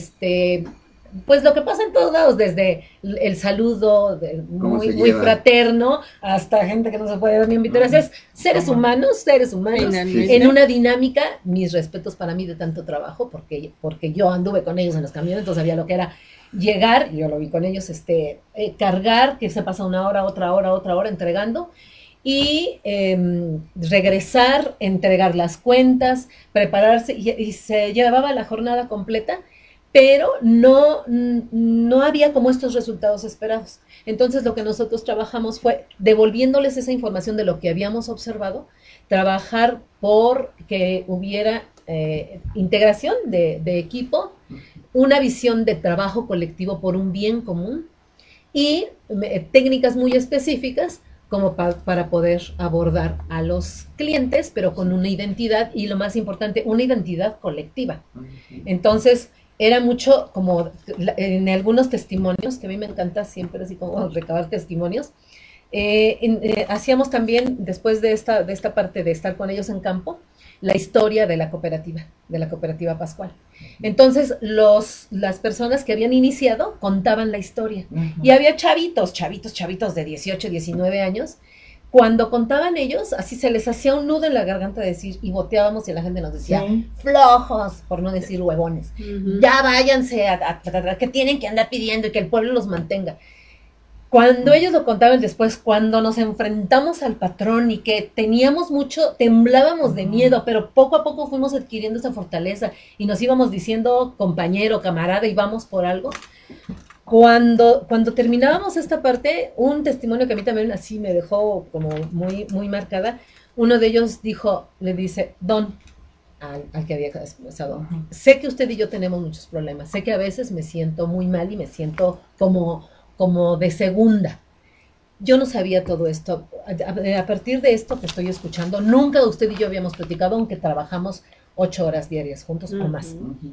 pues lo que pasa en todos lados, desde el saludo muy fraterno hasta gente que no se puede ver ni invitar. Es seres humanos en una dinámica. Mis respetos para mí de tanto trabajo, porque yo anduve con ellos en los camiones, entonces sabía lo que era llegar, yo lo vi con ellos, cargar, que se pasa una hora, otra hora entregando, y regresar, entregar las cuentas, prepararse, y se llevaba la jornada completa, pero no había como estos resultados esperados. Entonces lo que nosotros trabajamos fue devolviéndoles esa información de lo que habíamos observado, trabajar por que hubiera integración de equipo, una visión de trabajo colectivo por un bien común, y técnicas muy específicas como para poder abordar a los clientes, pero con una identidad, y lo más importante, una identidad colectiva. Entonces, era mucho como en algunos testimonios, que a mí me encanta siempre así como recabar testimonios, hacíamos también, después de esta parte de estar con ellos en campo, la historia de la cooperativa Pascual. Entonces, las personas que habían iniciado contaban la historia. Y había chavitos de 18, 19 años. Cuando contaban ellos, así se les hacía un nudo en la garganta de decir, y boteábamos y la gente nos decía, flojos, por no decir huevones, ya váyanse a que tienen que andar pidiendo y que el pueblo los mantenga. Cuando ellos lo contaban después, cuando nos enfrentamos al patrón y que teníamos temblábamos de miedo, pero poco a poco fuimos adquiriendo esa fortaleza y nos íbamos diciendo compañero, camarada, y vamos por algo. Cuando terminábamos esta parte, un testimonio que a mí también así me dejó como muy, muy marcada, uno de ellos le dice, Don, al que había expresado, sé que usted y yo tenemos muchos problemas, sé que a veces me siento muy mal y me siento como de segunda. Yo no sabía todo esto. A partir de esto que estoy escuchando, nunca usted y yo habíamos platicado, aunque trabajamos 8 horas diarias juntos o más.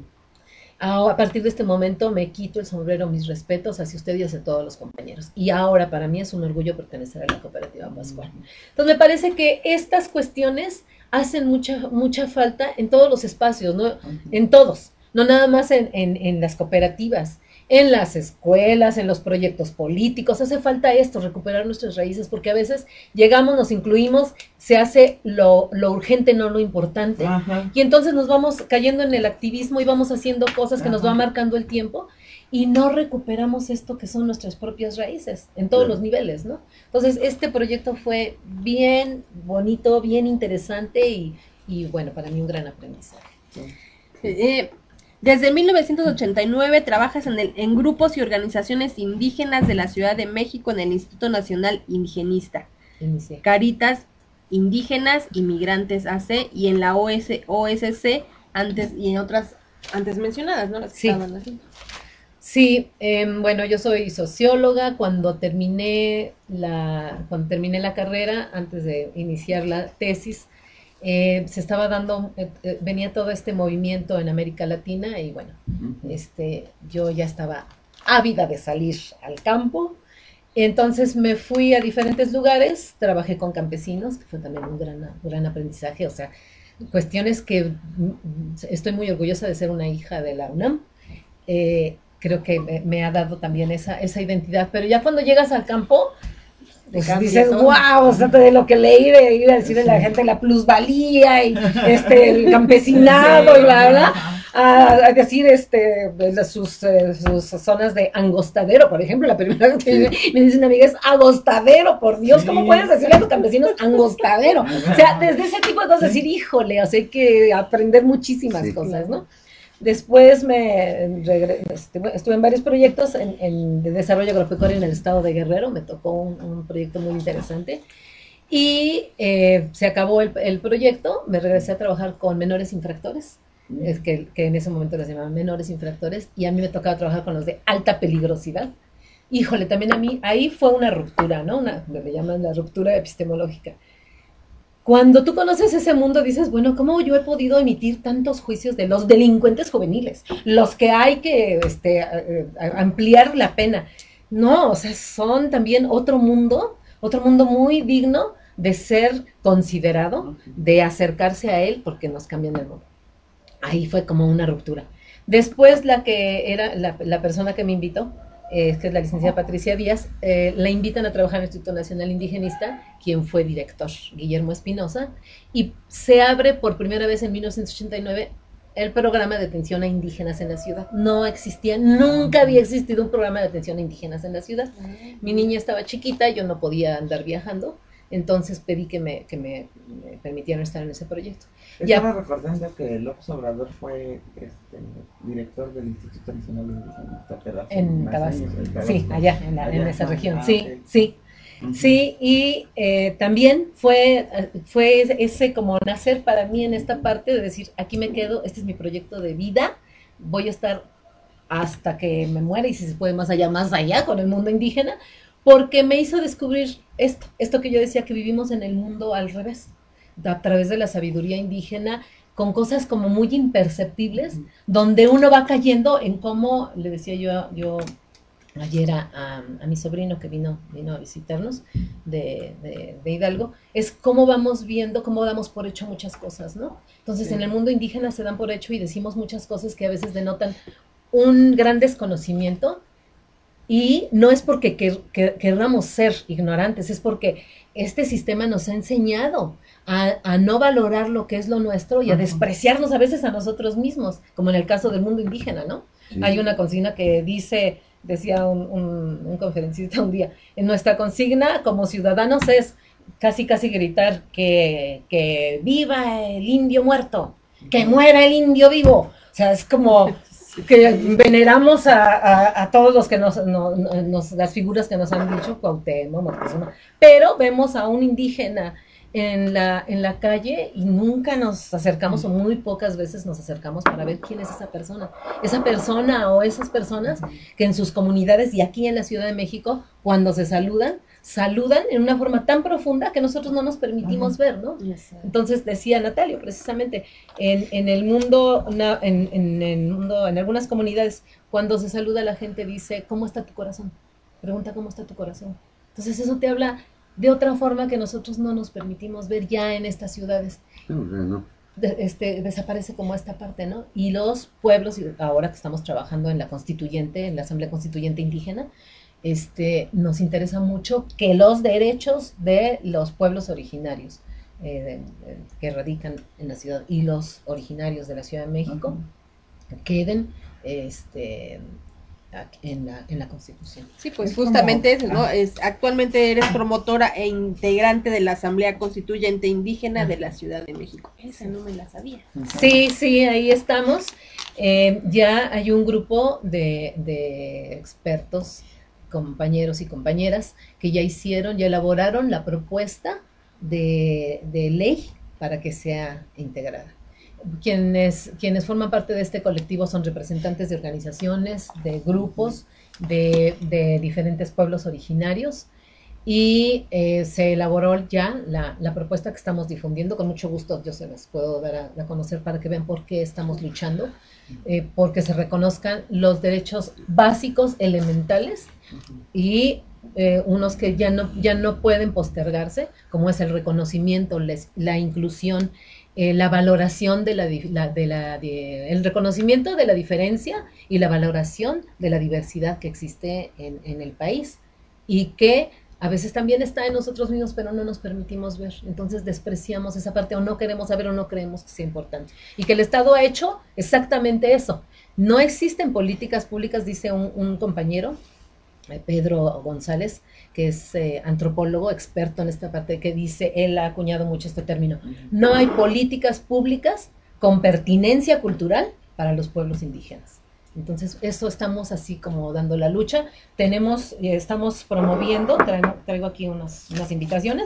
A partir de este momento me quito el sombrero, mis respetos hacia usted y hacia todos los compañeros. Y ahora para mí es un orgullo pertenecer a la cooperativa Pascual. Entonces me parece que estas cuestiones hacen mucha falta en todos los espacios, ¿no? En todos, no nada más en las cooperativas, en las escuelas, en los proyectos políticos. Hace falta esto, recuperar nuestras raíces, porque a veces llegamos, nos incluimos, se hace lo urgente, no lo importante. Y entonces nos vamos cayendo en el activismo y vamos haciendo cosas que nos va marcando el tiempo y no recuperamos esto que son nuestras propias raíces en todos los niveles, ¿no? Entonces este proyecto fue bien bonito, bien interesante y bueno, para mí un gran aprendizaje. Desde 1989 trabajas en grupos y organizaciones indígenas de la Ciudad de México en el Instituto Nacional Indigenista, Caritas Indígenas Inmigrantes AC y en la OSC y en otras antes mencionadas, ¿no? Las que estaban haciendo. Sí, bueno, yo soy socióloga. Cuando terminé la carrera, antes de iniciar la tesis, se estaba dando, venía todo este movimiento en América Latina y bueno, yo ya estaba ávida de salir al campo. Entonces me fui a diferentes lugares, trabajé con campesinos, que fue también un gran aprendizaje, o sea, cuestiones que estoy muy orgullosa de ser una hija de la UNAM. Creo que me ha dado también esa identidad, pero ya cuando llegas al campo, pues dices, wow, o sea, de lo que leí de ir a decirle a la gente la plusvalía y el campesinado y bla, bla, a decir sus zonas de angostadero, por ejemplo. La primera vez que me dice una amiga es agostadero, por Dios, ¿cómo puedes decirle a los campesinos angostadero? O sea, desde ese tipo de cosas decir, híjole, o sea, hay que aprender muchísimas cosas, ¿no? Después estuve en varios proyectos de desarrollo agropecuario en el estado de Guerrero. Me tocó un proyecto muy interesante y se acabó el proyecto. Me regresé a trabajar con menores infractores es que en ese momento les llamaban menores infractores, y a mí me tocaba trabajar con los de alta peligrosidad. Híjole, también a mí, ahí fue una ruptura, ¿no? Le llaman la ruptura epistemológica. Cuando tú conoces ese mundo, dices, bueno, ¿cómo yo he podido emitir tantos juicios de los delincuentes juveniles? Los que hay que ampliar la pena. No, o sea, son también otro mundo muy digno de ser considerado, de acercarse a él, porque nos cambian el mundo. Ahí fue como una ruptura. Después la que era la persona que me invitó, que es la licenciada Patricia Díaz, la invitan a trabajar en el Instituto Nacional Indigenista, quien fue director, Guillermo Espinosa, y se abre por primera vez en 1989 el programa de atención a indígenas en la ciudad. No existía, nunca había existido un programa de atención a indígenas en la ciudad. Mi niña estaba chiquita, yo no podía andar viajando, entonces pedí que me permitieran estar en ese proyecto. Estaba recordando que López Obrador fue director del Instituto Nacional Indígena en Tabasco. Sí, allá, en esa región. Sí, okay. Sí. Uh-huh. Sí, y también fue ese como nacer para mí en esta parte de decir, aquí me quedo, este es mi proyecto de vida, voy a estar hasta que me muera, y si se puede más allá con el mundo indígena, porque me hizo descubrir esto que yo decía, que vivimos en el mundo al revés, a través de la sabiduría indígena, con cosas como muy imperceptibles, donde uno va cayendo en cómo, le decía yo ayer a mi sobrino que vino a visitarnos de Hidalgo, es cómo vamos viendo, cómo damos por hecho muchas cosas, ¿no? Entonces, en el mundo indígena se dan por hecho y decimos muchas cosas que a veces denotan un gran desconocimiento, y no es porque querramos ser ignorantes, es porque este sistema nos ha enseñado a no valorar lo que es lo nuestro y a despreciarnos a veces a nosotros mismos, como en el caso del mundo indígena, ¿no? Sí. Hay una consigna que decía un conferencista un día, en nuestra consigna como ciudadanos es casi gritar que viva el indio muerto, que muera el indio vivo. O sea, es como que veneramos a todos los que las figuras que nos han dicho, Cuauhtémoc, Moctezuma, pero vemos a un indígena en la calle y nunca nos acercamos, o muy pocas veces nos acercamos para ver quién es esa persona o esas personas que en sus comunidades y aquí en la Ciudad de México, cuando se saludan en una forma tan profunda que nosotros no nos permitimos ver, ¿no? Entonces decía Natalio, precisamente, en el mundo, en algunas comunidades, cuando se saluda la gente dice, ¿cómo está tu corazón? Pregunta, ¿cómo está tu corazón? Entonces eso te habla de otra forma que nosotros no nos permitimos ver ya en estas ciudades. Desaparece como esta parte, ¿no? Y los pueblos, ahora que estamos trabajando en la constituyente, en la Asamblea Constituyente Indígena, nos interesa mucho que los derechos de los pueblos originarios que radican en la ciudad y los originarios de la Ciudad de México queden en la Constitución. Sí, pues justamente eso, ¿no? Actualmente eres promotora e integrante de la Asamblea Constituyente Indígena de la Ciudad de México. Esa no me la sabía. Sí, ahí estamos. Ya hay un grupo de expertos, compañeros y compañeras, que ya elaboraron la propuesta de ley para que sea integrada. Quienes forman parte de este colectivo son representantes de organizaciones, de grupos, de diferentes pueblos originarios, y se elaboró ya la propuesta que estamos difundiendo. Con mucho gusto yo se las puedo dar a conocer para que vean por qué estamos luchando, porque se reconozcan los derechos básicos, elementales, y unos que ya no pueden postergarse, como es el reconocimiento, la inclusión, la valoración el reconocimiento de la diferencia y la valoración de la diversidad que existe en el país, y que a veces también está en nosotros mismos, pero no nos permitimos ver. Entonces despreciamos esa parte, o no queremos saber, o no creemos que sea importante. Y que el Estado ha hecho exactamente eso. No existen políticas públicas, dice un compañero, Pedro González, que es antropólogo, experto en esta parte, que dice, él ha acuñado mucho este término, no hay políticas públicas con pertinencia cultural para los pueblos indígenas. Entonces, eso estamos así como dando la lucha. Estamos promoviendo, traigo aquí unas invitaciones,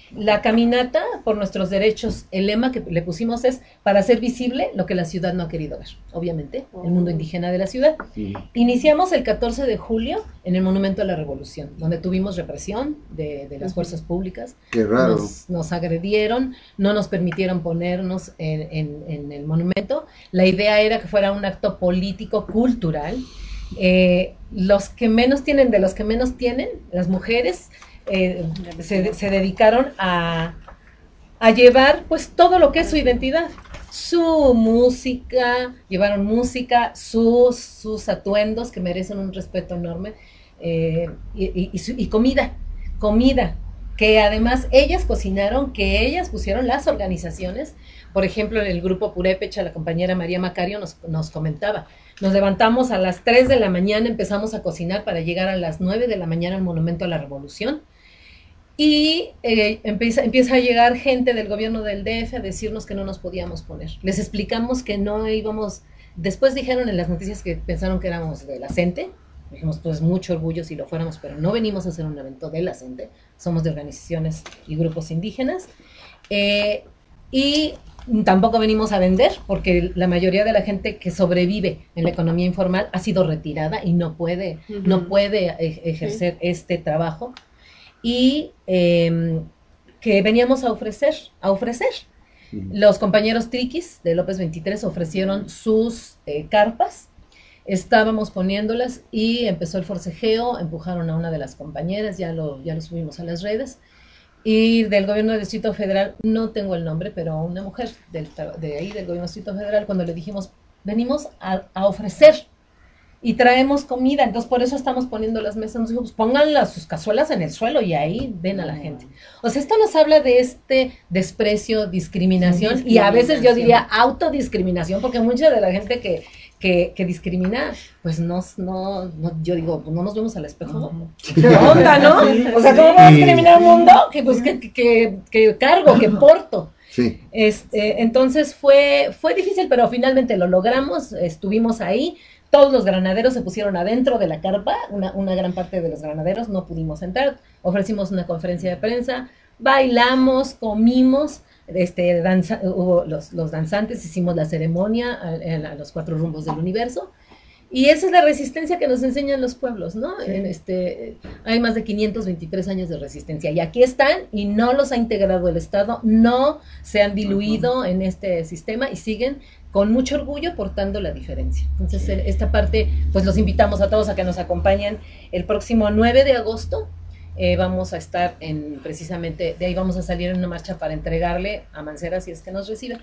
La caminata por nuestros derechos, el lema que le pusimos es para hacer visible lo que la ciudad no ha querido ver, obviamente, el mundo indígena de la ciudad. Sí. Iniciamos el 14 de julio en el Monumento a la Revolución, donde tuvimos represión de las fuerzas públicas. Qué raro. Nos agredieron, no nos permitieron ponernos en el monumento. La idea era que fuera un acto político, cultural. Los que menos tienen, de los que menos tienen, las mujeres, se dedicaron a llevar pues todo lo que es su identidad, su música, llevaron música, sus atuendos que merecen un respeto enorme, y comida, que además ellas cocinaron, que ellas pusieron las organizaciones. Por ejemplo, en el grupo Purépecha, la compañera María Macario nos comentaba, nos levantamos a las 3 de la mañana, empezamos a cocinar para llegar a las 9 de la mañana al Monumento a la Revolución, y empieza a llegar gente del gobierno del DF a decirnos que no nos podíamos poner. Les explicamos que no íbamos, después dijeron en las noticias que pensaron que éramos de la CENTE, dijimos pues mucho orgullo si lo fuéramos, pero no venimos a hacer un evento de la CENTE, somos de organizaciones y grupos indígenas, y tampoco venimos a vender, porque la mayoría de la gente que sobrevive en la economía informal ha sido retirada y no puede ejercer este trabajo, y que veníamos a ofrecer. Los compañeros triquis de López 23 ofrecieron sus carpas, estábamos poniéndolas y empezó el forcejeo, empujaron a una de las compañeras, ya lo subimos a las redes. Y del gobierno del Distrito Federal, no tengo el nombre, pero una mujer de ahí, del gobierno del Distrito Federal, cuando le dijimos, venimos a ofrecer y traemos comida, entonces por eso estamos poniendo las mesas, nos dijo, pues pongan sus cazuelas en el suelo y ahí ven a la gente. O sea, esto nos habla de este desprecio, discriminación, y a veces yo diría autodiscriminación, porque mucha de la gente que discrimina, pues no, yo digo, pues no nos vemos al espejo. ¿Qué onda, no? O sea, ¿cómo vamos a discriminar al mundo? Que cargo, que porto. Sí. Entonces fue difícil, pero finalmente lo logramos, estuvimos ahí. Todos los granaderos se pusieron adentro de la carpa, una gran parte de los granaderos no pudimos entrar, ofrecimos una conferencia de prensa, bailamos, comimos, hubo los danzantes, hicimos la ceremonia a los 4 rumbos del universo, y esa es la resistencia que nos enseñan los pueblos, ¿no? Sí. Hay más de 523 años de resistencia, y aquí están, y no los ha integrado el Estado, no se han diluido en este sistema, y siguen con mucho orgullo portando la diferencia. Entonces, esta parte, pues los invitamos a todos a que nos acompañen el próximo 9 de agosto. Vamos a estar precisamente, de ahí vamos a salir en una marcha para entregarle a Mancera, si es que nos recibe,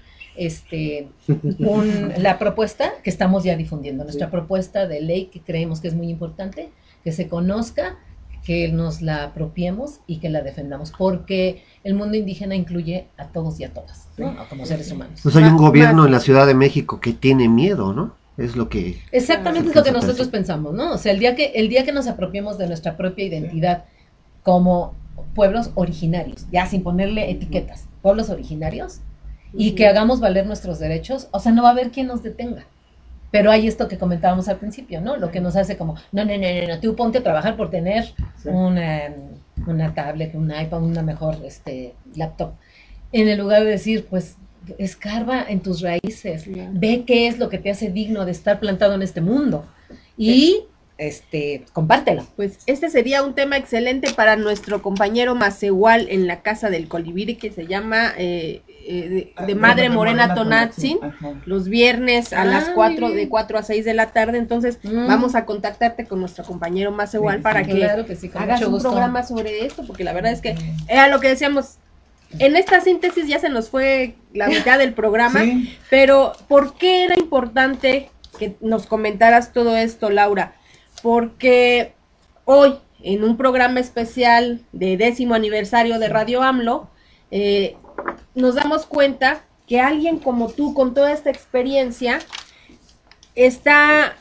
la propuesta que estamos ya difundiendo, nuestra propuesta de ley, que creemos que es muy importante, que se conozca, que nos la apropiemos y que la defendamos, porque el mundo indígena incluye a todos y a todas, ¿no? Como seres humanos. Pues hay un gobierno en la Ciudad de México que tiene miedo, ¿no? Es lo que... Exactamente es lo que nosotros pensamos, ¿no? O sea, el día que nos apropiemos de nuestra propia identidad como pueblos originarios, ya sin ponerle etiquetas, pueblos originarios, y que hagamos valer nuestros derechos, o sea, no va a haber quien nos detenga. Pero hay esto que comentábamos al principio, ¿no? Lo que nos hace como, no, tú ponte a trabajar por tener una tablet, un iPad, una mejor laptop. En el lugar de decir, pues, escarba en tus raíces, ve qué es lo que te hace digno de estar plantado en este mundo. Y compártelo. Pues este sería un tema excelente para nuestro compañero Macehual en la Casa del Colibrí, que se llama de Madre Morena Tonatzin, los viernes a las 4, de 4 a 6 de la tarde. Entonces vamos a contactarte con nuestro compañero Macehual para que hagas un programa sobre esto, porque la verdad es que era lo que decíamos. En esta síntesis ya se nos fue la mitad del programa, pero ¿por qué era importante que nos comentaras todo esto, Laura? Porque hoy, en un programa especial de 10º aniversario de Radio AMLO, nos damos cuenta que alguien como tú, con toda esta experiencia, está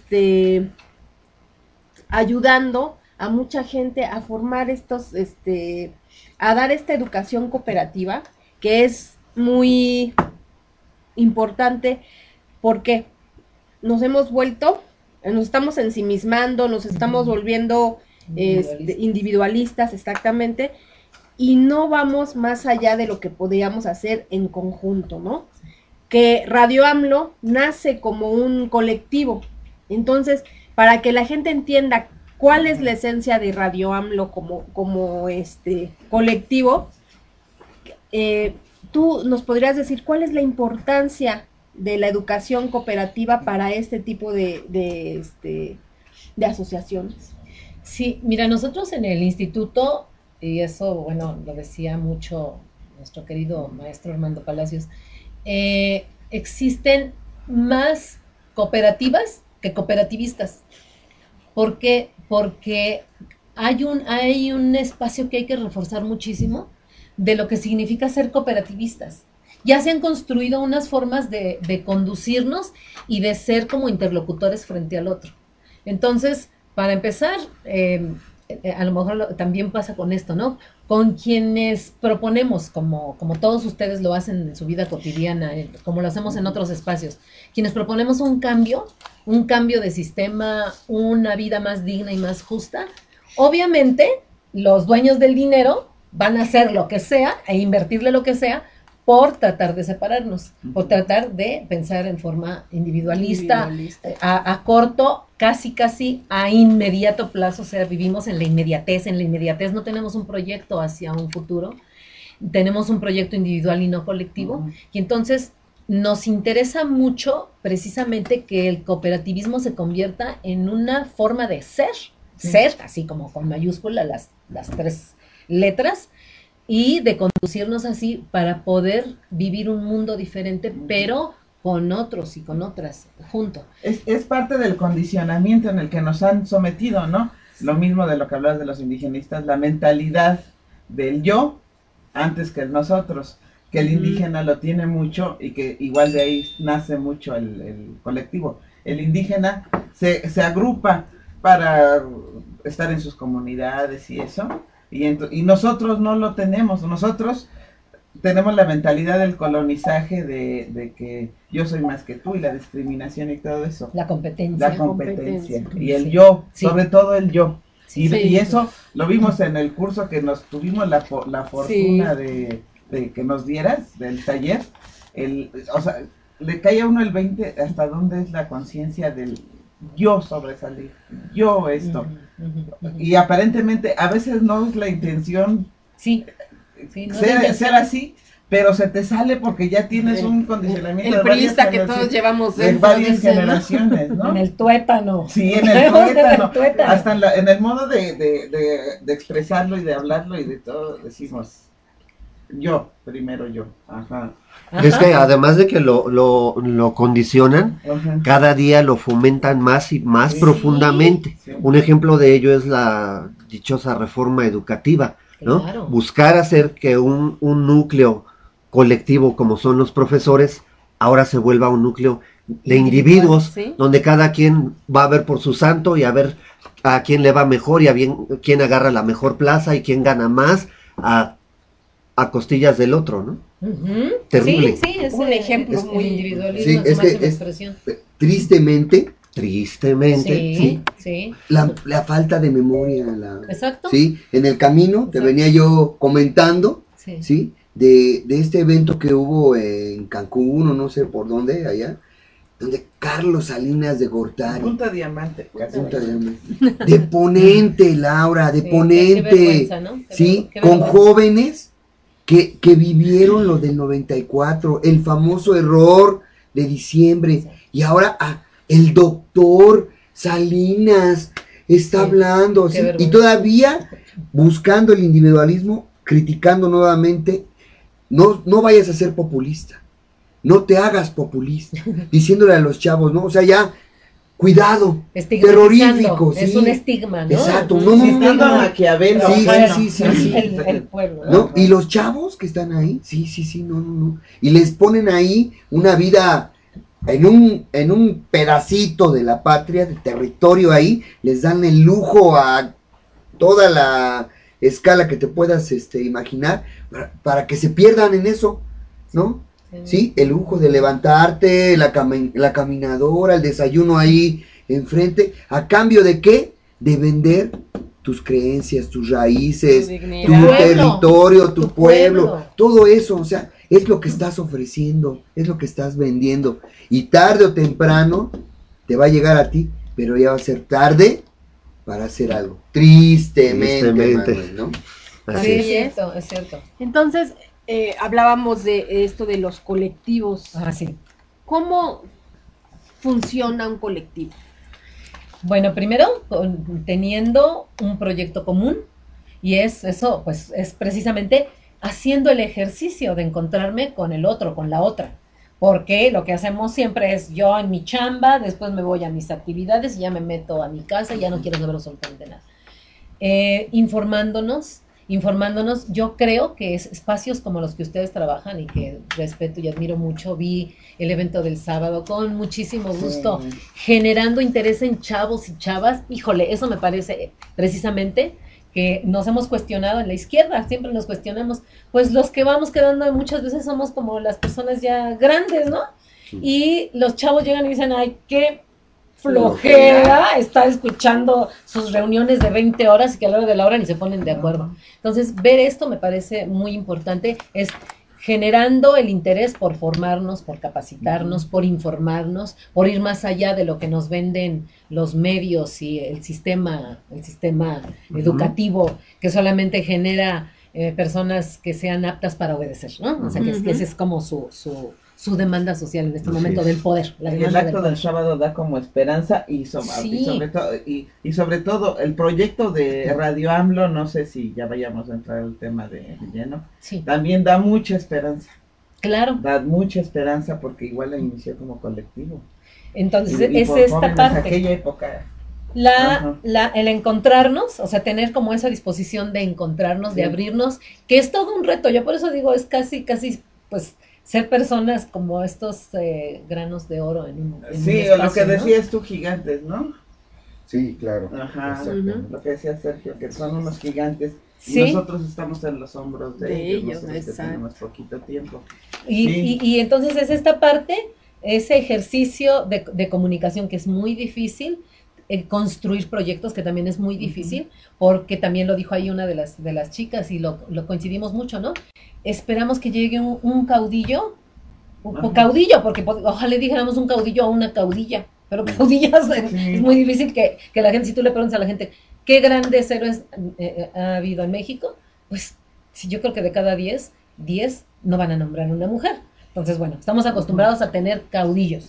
ayudando a mucha gente a formar a dar esta educación cooperativa, que es muy importante, porque nos estamos ensimismando, nos estamos volviendo individualistas, exactamente, y no vamos más allá de lo que podríamos hacer en conjunto, ¿no? Que Radio AMLO nace como un colectivo. Entonces, para que la gente entienda cuál es la esencia de Radio AMLO como colectivo, tú nos podrías decir cuál es la importancia de la educación cooperativa para este tipo de asociaciones. Sí, mira, nosotros en el instituto, y eso, bueno, lo decía mucho nuestro querido maestro Armando Palacios, existen más cooperativas que cooperativistas. ¿Por qué? Porque hay un espacio que hay que reforzar muchísimo de lo que significa ser cooperativistas. Ya se han construido unas formas de conducirnos y de ser como interlocutores frente al otro. Entonces, para empezar, a lo mejor también pasa con esto, ¿no? Con quienes proponemos, como todos ustedes lo hacen en su vida cotidiana, como lo hacemos en otros espacios, quienes proponemos un cambio de sistema, una vida más digna y más justa, obviamente los dueños del dinero van a hacer lo que sea e invertirle lo que sea por tratar de separarnos, por tratar de pensar en forma individualista. A corto, casi a inmediato plazo. O sea, vivimos en la inmediatez no tenemos un proyecto hacia un futuro, tenemos un proyecto individual y no colectivo, y entonces nos interesa mucho precisamente que el cooperativismo se convierta en una forma de ser, así como con mayúscula las 3 letras, y de conducirnos así para poder vivir un mundo diferente, pero con otros y con otras, juntos. Es parte del condicionamiento en el que nos han sometido, ¿no? Lo mismo de lo que hablabas de los indigenistas, la mentalidad del yo antes que el nosotros, que el indígena lo tiene mucho y que igual de ahí nace mucho el colectivo. El indígena se agrupa para estar en sus comunidades y eso, y nosotros no lo tenemos. Nosotros tenemos la mentalidad del colonizaje de que yo soy más que tú y la discriminación y todo eso. La competencia. Y el yo, sobre todo el yo. Y eso lo vimos en el curso que nos tuvimos la fortuna de que nos dieras, del taller. O sea, le cae a uno el 20 hasta dónde es la conciencia del yo sobresalir, yo esto. Y aparentemente a veces no es la intención no ser así, pero se te sale porque ya tienes un condicionamiento el priista que todos llevamos de varias generaciones, ¿no? En el tuétano. Sí, en el tuétano. Hasta en el modo de expresarlo y de hablarlo y de todo decimos primero yo. Ajá. Es que además de que lo condicionan, cada día lo fomentan más y más profundamente. Sí. Un ejemplo de ello es la dichosa reforma educativa, ¿no? Claro. Buscar hacer que un núcleo colectivo como son los profesores ahora se vuelva un núcleo de individuos, donde cada quien va a ver por su santo y a ver a quién le va mejor y a quién agarra la mejor plaza y quién gana más a costillas del otro, ¿no? Terrible. Sí, es un ejemplo muy individualista, sí, es que expresión. Tristemente, sí. La falta de memoria. Exacto. Sí, en el camino te venía yo comentando, sí, de este evento que hubo en Cancún, o no sé por dónde, allá, donde Carlos Salinas de Gortari. Punta Diamante. De ponente, Laura, de ponente. Qué vergüenza, ¿no? Sí, con jóvenes que vivieron lo del 94, el famoso error de diciembre, y ahora el doctor Salinas está hablando, ¿sí? Y todavía buscando el individualismo, criticando nuevamente. No vayas a ser populista, no te hagas populista, diciéndole a los chavos, ¿no? O sea, ya, cuidado, terrorífico. Es un estigma, ¿no? Exacto, Citando a Maquiavelo. Sí. El pueblo, ¿no? Y los chavos que están ahí, no. Y les ponen ahí una vida en un pedacito de la patria, de territorio ahí, les dan el lujo a toda la escala que te puedas imaginar, para que se pierdan en eso, ¿no? Sí, el lujo de levantarte, la caminadora, el desayuno ahí enfrente, ¿a cambio de qué? De vender tus creencias, tus raíces, Tu tu dignidad. territorio, tu Tu pueblo, pueblo. todo eso, o sea, es lo que estás ofreciendo, es lo que estás vendiendo. Y tarde o temprano te va a llegar a ti, pero ya va a ser tarde para hacer algo. Tristemente. Manuel, ¿no? Así Sí, es. es cierto, es cierto. Entonces, hablábamos de esto de los colectivos. Ah, sí. ¿Cómo funciona un colectivo? Bueno, primero, teniendo un proyecto común, y eso, pues, es precisamente haciendo el ejercicio de encontrarme con el otro, con la otra. Porque lo que hacemos siempre es yo en mi chamba, después me voy a mis actividades y ya me meto a mi casa y ya no quiero saber absolutamente nada. Informándonos, yo creo que es espacios como los que ustedes trabajan y que respeto y admiro mucho. Vi el evento del sábado con muchísimo gusto, generando interés en chavos y chavas. Híjole, eso me parece precisamente que nos hemos cuestionado en la izquierda, siempre nos cuestionamos, pues los que vamos quedando muchas veces somos como las personas ya grandes, ¿no? Y los chavos llegan y dicen, ay, qué flojera estar escuchando sus reuniones de 20 horas y que a la hora de la hora ni se ponen de acuerdo. Entonces, ver esto me parece muy importante, es generando el interés por formarnos, por capacitarnos, por informarnos, por ir más allá de lo que nos venden los medios y el sistema educativo que solamente genera personas que sean aptas para obedecer, ¿no? O sea, que ese es como su demanda social en este momento del poder. La El acto del sábado da como esperanza y sobre todo el proyecto de Radio AMLO, no sé si ya vayamos a entrar al tema de lleno, también da mucha esperanza. Claro. Da mucha esperanza porque igual la inició como colectivo. Entonces, Y es por esta jóvenes parte. aquella época. El encontrarnos, o sea, tener como esa disposición de encontrarnos, de abrirnos, que es todo un reto. Yo por eso digo, es casi, pues, ser personas como estos granos de oro en un Sí, espacio, o lo que ¿no? decías tú, gigantes, ¿no? Sí, claro. Ajá, Exactamente. lo que decía Sergio, que son unos gigantes Sí. y nosotros estamos en los hombros de ellos, nosotros que exacto. tenemos poquito tiempo. Y entonces es esta parte, ese ejercicio de comunicación que es muy difícil, construir proyectos que también es muy difícil, porque también lo dijo ahí una de las chicas y lo coincidimos mucho, ¿no? Esperamos que llegue un caudillo, caudillo, porque ojalá dijéramos un caudillo o una caudilla, pero caudillas es muy difícil que la gente, si tú le preguntas a la gente, ¿qué grandes héroes ha habido en México? Pues sí, yo creo que de cada 10 no van a nombrar una mujer. Entonces, bueno, estamos acostumbrados a tener caudillos.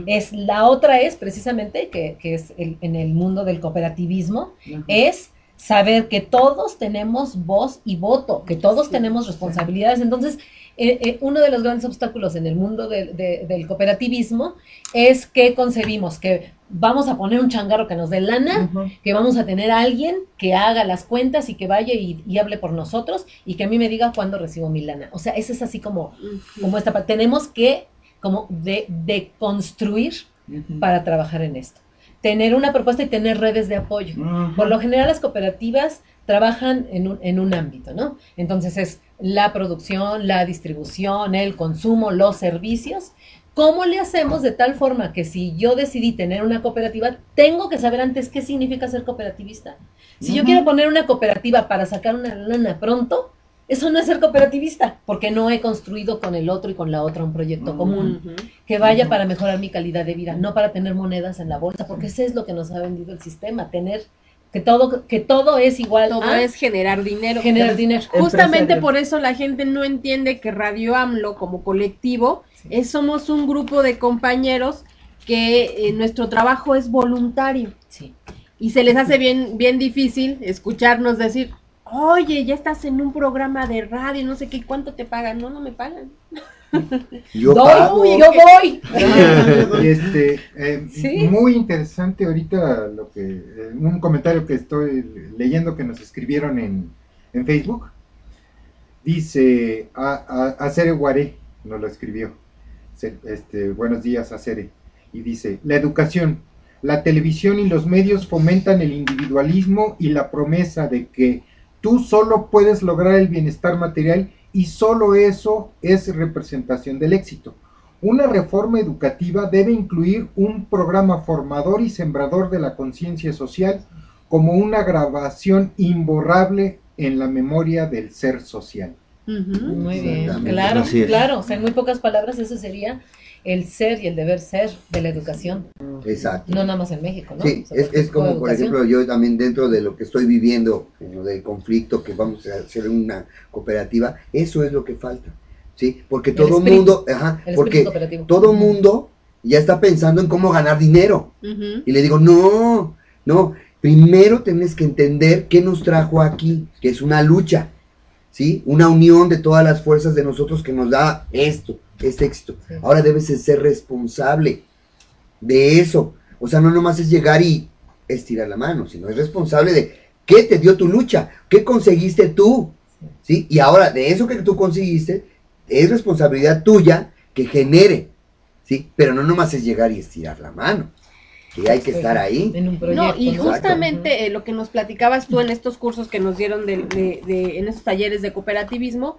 La otra es precisamente que es en el mundo del cooperativismo, es saber que todos tenemos voz y voto, que todos tenemos responsabilidades. Entonces, uno de los grandes obstáculos en el mundo del cooperativismo es que concebimos que vamos a poner un changarro que nos dé lana, que vamos a tener a alguien que haga las cuentas y que vaya y hable por nosotros y que a mí me diga cuándo recibo mi lana. O sea, eso es así como esta parte. Tenemos que como de construir para trabajar en esto. Tener una propuesta y tener redes de apoyo. Por lo general las cooperativas trabajan en un ámbito, ¿no? Entonces es la producción, la distribución, el consumo, los servicios. ¿Cómo le hacemos de tal forma que si yo decidí tener una cooperativa, tengo que saber antes qué significa ser cooperativista? Si yo quiero poner una cooperativa para sacar una lana pronto, eso no es ser cooperativista, porque no he construido con el otro y con la otra un proyecto común que vaya para mejorar mi calidad de vida, no para tener monedas en la bolsa, porque eso es lo que nos ha vendido el sistema, tener que todo es igual. Todo es generar dinero. Generar dinero. Justamente por eso la gente no entiende que Radio AMLO como colectivo somos un grupo de compañeros que nuestro trabajo es voluntario. Sí. Y se les hace bien difícil escucharnos decir, oye, ya estás en un programa de radio, no sé qué, ¿cuánto te pagan? No me pagan. Yo voy. Muy interesante ahorita un comentario que estoy leyendo que nos escribieron en Facebook. Dice Acere Guaré, nos lo escribió. Buenos días, Acere. Y dice, la educación, la televisión y los medios fomentan el individualismo y la promesa de que tú solo puedes lograr el bienestar material y solo eso es representación del éxito. Una reforma educativa debe incluir un programa formador y sembrador de la conciencia social, como una grabación imborrable en la memoria del ser social. Muy bien, claro, claro, o sea, en muy pocas palabras eso sería el ser y el deber ser de la educación. Exacto. No nada más en México, ¿no? Sí, o sea, es como, por ejemplo, yo también dentro de lo que estoy viviendo, en lo del conflicto, que vamos a hacer una cooperativa, eso es lo que falta, ¿sí? Porque todo el mundo, porque todo mundo ya está pensando en cómo ganar dinero. Y le digo, no, primero tienes que entender qué nos trajo aquí, que es una lucha, ¿sí? Una unión de todas las fuerzas de nosotros que nos da este éxito. Sí. Ahora debes de ser responsable de eso. O sea, no nomás es llegar y estirar la mano, sino es responsable de qué te dio tu lucha, qué conseguiste tú, ¿sí? Y ahora, de eso que tú conseguiste, es responsabilidad tuya que genere, ¿sí? Pero no nomás es llegar y estirar la mano. Que hay que estar ahí. En un proyecto, y justamente lo que nos platicabas tú en estos cursos que nos dieron en estos talleres de cooperativismo,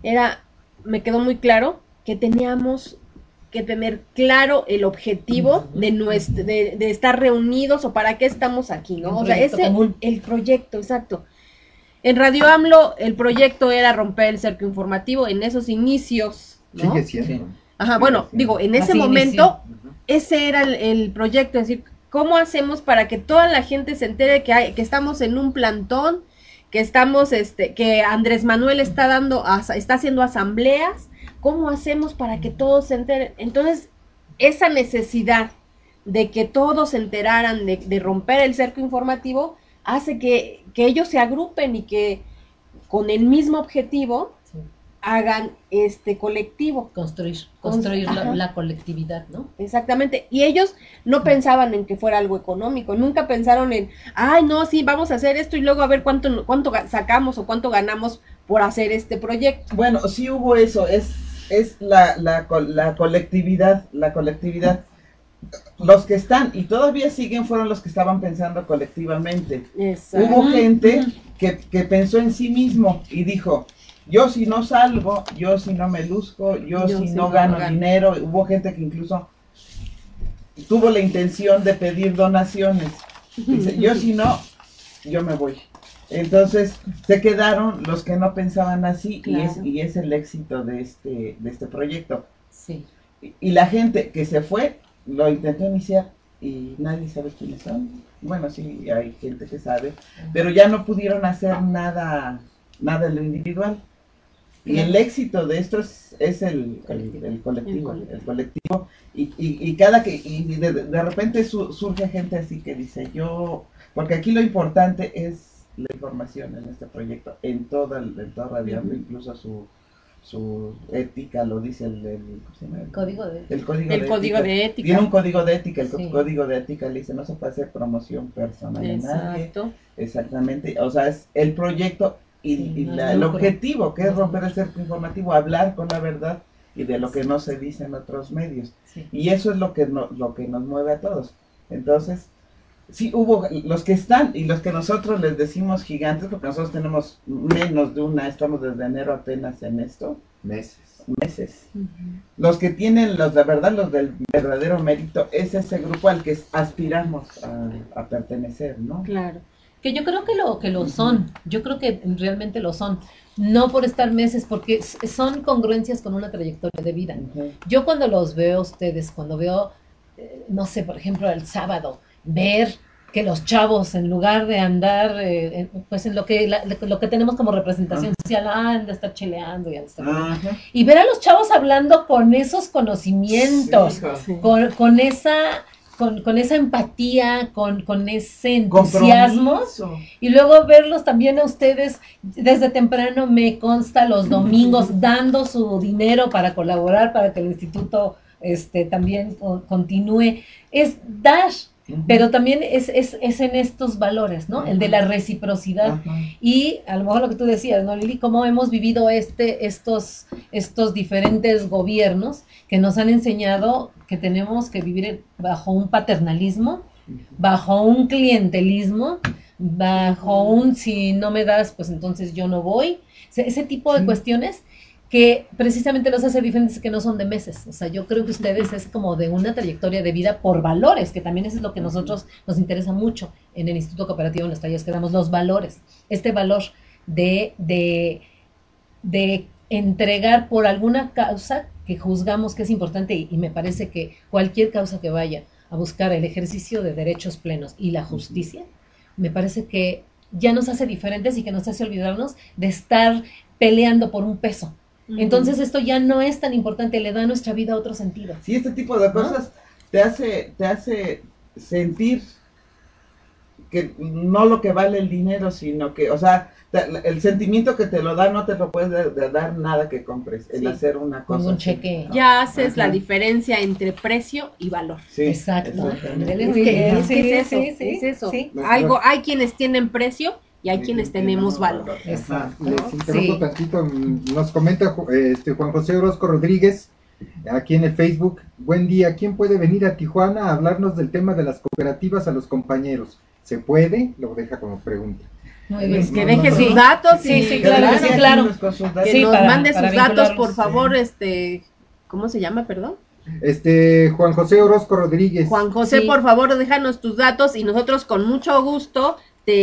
me quedó muy claro que teníamos que tener claro el objetivo de estar reunidos o para qué estamos aquí, ¿no? O sea, el proyecto, exacto. En Radio AMLO el proyecto era romper el cerco informativo en esos inicios, ¿no? Sigue siendo. Ajá, bueno, digo, en ese momento, ese era el proyecto, es decir, ¿cómo hacemos para que toda la gente se entere que estamos en un plantón, que estamos, que Andrés Manuel está haciendo asambleas? ¿Cómo hacemos para que todos se enteren? Entonces, esa necesidad de que todos se enteraran de romper el cerco informativo hace que ellos se agrupen y que con el mismo objetivo hagan colectivo. Construir la colectividad, ¿no? Exactamente. Y ellos no pensaban en que fuera algo económico, nunca pensaron en, ay, no, sí, vamos a hacer esto y luego a ver cuánto sacamos o cuánto ganamos por hacer este proyecto. Bueno, sí hubo eso, es la colectividad, Los que están y todavía siguen fueron los que estaban pensando colectivamente. Exacto. Hubo gente que pensó en sí mismo y dijo, yo si no salgo, yo si no me luzco, yo si no gano dinero. Hubo gente que incluso tuvo la intención de pedir donaciones. Dice, yo si no, yo me voy. Entonces se quedaron los que no pensaban así, claro. y es el éxito de este proyecto. Sí. Y la gente que se fue lo intentó iniciar y nadie sabe quiénes son. Bueno, sí, hay gente que sabe, pero ya no pudieron hacer nada en lo individual. Y el éxito de esto es el colectivo. Y de repente surge gente así que dice, porque aquí lo importante es la información en este proyecto, en todo Radio AMLO, incluso su ética lo dice el código de ética. Tiene un código de ética, código de ética le dice, no se puede hacer promoción personal de nadie. Exactamente, o sea, es el proyecto y el objetivo, que es romper el cerco informativo, hablar con la verdad y de lo que no se dice en otros medios. Sí. Y eso es lo que nos mueve a todos. Entonces, sí hubo los que están y los que nosotros les decimos gigantes, porque nosotros tenemos menos de estamos desde enero apenas en esto. Meses. Los que tienen los del verdadero mérito es ese grupo al que aspiramos a pertenecer, ¿no? Claro. Que yo creo que lo son, yo creo que realmente lo son, no por estar meses, porque son congruencias con una trayectoria de vida. Yo cuando los veo a ustedes, cuando veo, no sé, por ejemplo, el sábado, ver que los chavos, en lugar de andar, pues en lo que tenemos como representación social, han de estar cheleando y ver a los chavos hablando con esos conocimientos, con esa empatía, con ese entusiasmo, y luego verlos también a ustedes desde temprano, me consta, los domingos dando su dinero para colaborar, para que el instituto también continúe, es dar, pero también es en estos valores, ¿no? El de la reciprocidad. Y a lo mejor lo que tú decías, ¿no, Lili? Cómo hemos vivido estos diferentes gobiernos que nos han enseñado que tenemos que vivir bajo un paternalismo, bajo un clientelismo, bajo un si no me das, pues entonces yo no voy. Ese tipo de cuestiones que precisamente los hace diferentes, que no son de meses. O sea, yo creo que ustedes es como de una trayectoria de vida por valores, que también eso es lo que nosotros nos interesa mucho en el Instituto Cooperativo, en los talleres que damos, los valores. Este valor de entregar por alguna causa que juzgamos que es importante, y me parece que cualquier causa que vaya a buscar el ejercicio de derechos plenos y la justicia, me parece que ya nos hace diferentes y que nos hace olvidarnos de estar peleando por un peso. Entonces esto ya no es tan importante, le da a nuestra vida otro sentido. Sí, este tipo de cosas te hace sentir que no lo que vale el dinero, sino que, o sea, el sentimiento que te lo da no te lo puede dar nada que compres, el hacer una cosa. Con un cheque. Ya haces la diferencia entre precio y valor. Sí, exacto. Es eso. Sí. Algo, hay quienes tienen precio y hay quienes tenemos valor. Exacto. Les interrumpo tantito, nos comenta Juan José Orozco Rodríguez, aquí en el Facebook: buen día, ¿quién puede venir a Tijuana a hablarnos del tema de las cooperativas a los compañeros? ¿Se puede? Lo deja como pregunta. Pues que deje sus datos claro. Que nos mande sus datos, por favor, ¿cómo se llama, perdón? Juan José Orozco Rodríguez. Juan José, por favor, déjanos tus datos y nosotros con mucho gusto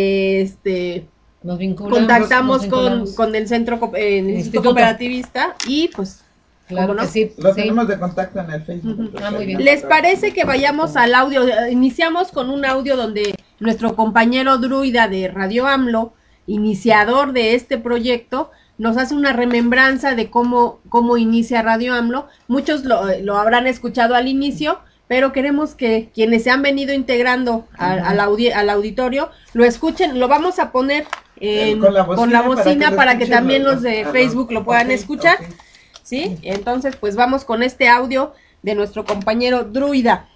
nos vinculamos, contactamos con el centro, el Instituto Cooperativista, y pues claro ¿no? que sí, lo tenemos de contacto en el Facebook. Muy bien. ¿Les parece que vayamos al audio? Iniciamos con un audio donde nuestro compañero Druida de Radio AMLO, iniciador de este proyecto, nos hace una remembranza de cómo inicia Radio AMLO. Muchos lo habrán escuchado al inicio, pero queremos que quienes se han venido integrando al auditorio lo escuchen. Lo vamos a poner con la bocina para que también los de Facebook lo puedan escuchar. Okay. ¿Sí? Entonces, pues vamos con este audio de nuestro compañero Druida.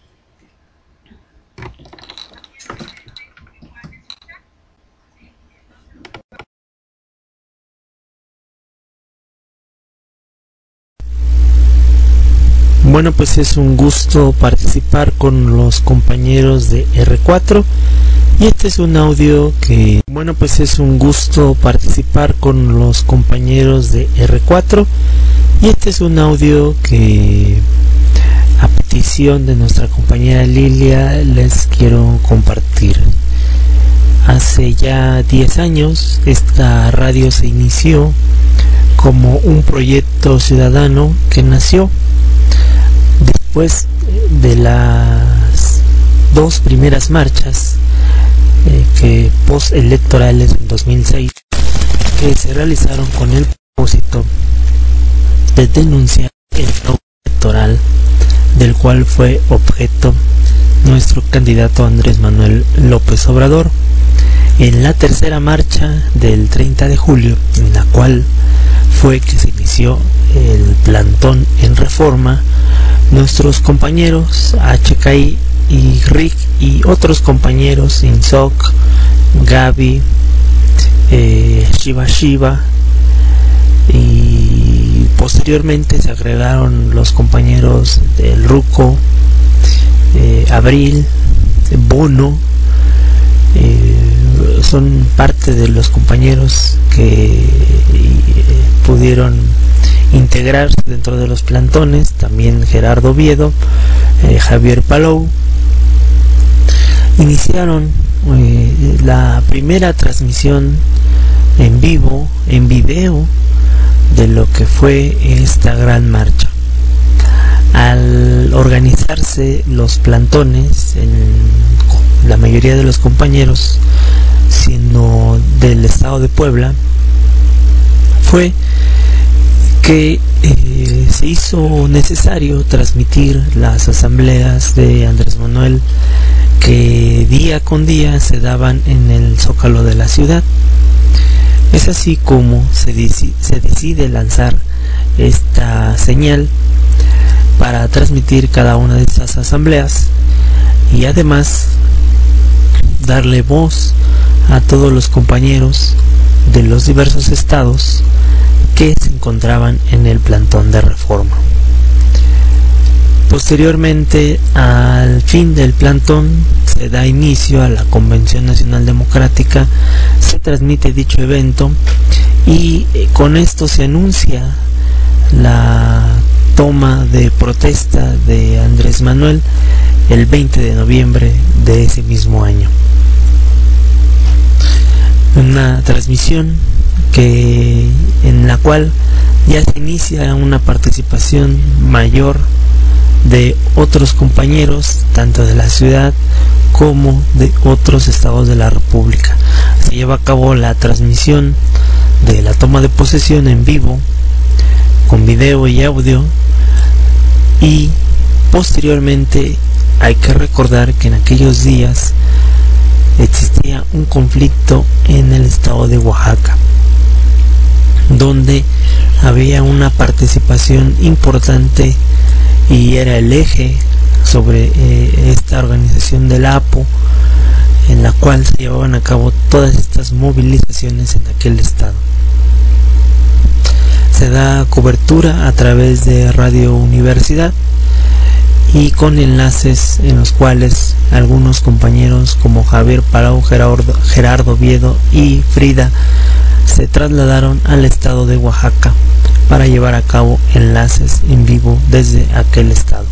Bueno, pues es un gusto participar con los compañeros de R4 y este es un audio que, bueno, pues es un gusto participar con los compañeros de R4 y este es un audio que, a petición de nuestra compañera Lilia, les quiero compartir. Hace ya 10 años esta radio se inició como un proyecto ciudadano que nació después de las dos primeras marchas que postelectorales en 2006 que se realizaron con el propósito de denunciar el fraude electoral del cual fue objeto nuestro candidato Andrés Manuel López Obrador. En la tercera marcha del 30 de julio, en la cual fue que se inició el plantón en Reforma, nuestros compañeros HKI y Rick y otros compañeros Insoc, Gaby, Shiva y posteriormente se agregaron los compañeros del Ruco, Abril, Bono, son parte de los compañeros que pudieron integrarse dentro de los plantones, también Gerardo Oviedo, Javier Palou. Iniciaron la primera transmisión en vivo, en video, de lo que fue esta gran marcha. Al organizarse los plantones, la mayoría de los compañeros siendo del estado de Puebla, fue que se hizo necesario transmitir las asambleas de Andrés Manuel que día con día se daban en el Zócalo de la ciudad. Es así como se decide lanzar esta señal para transmitir cada una de estas asambleas y además darle voz a todos los compañeros de los diversos estados que se encontraban en el plantón de Reforma. Posteriormente, al fin del plantón, se da inicio a la Convención Nacional Democrática, se transmite dicho evento y con esto se anuncia la toma de protesta de Andrés Manuel el 20 de noviembre de ese mismo año. Una transmisión en la cual ya se inicia una participación mayor de otros compañeros, tanto de la ciudad como de otros estados de la República. Se lleva a cabo la transmisión de la toma de posesión en vivo, con video y audio, y posteriormente hay que recordar que en aquellos días existía un conflicto en el estado de Oaxaca, donde había una participación importante y era el eje sobre esta organización del APO, en la cual se llevaban a cabo todas estas movilizaciones en aquel estado. Se da cobertura a través de Radio Universidad y con enlaces en los cuales algunos compañeros como Javier Palau, Gerardo Oviedo y Frida se trasladaron al estado de Oaxaca para llevar a cabo enlaces en vivo desde aquel estado.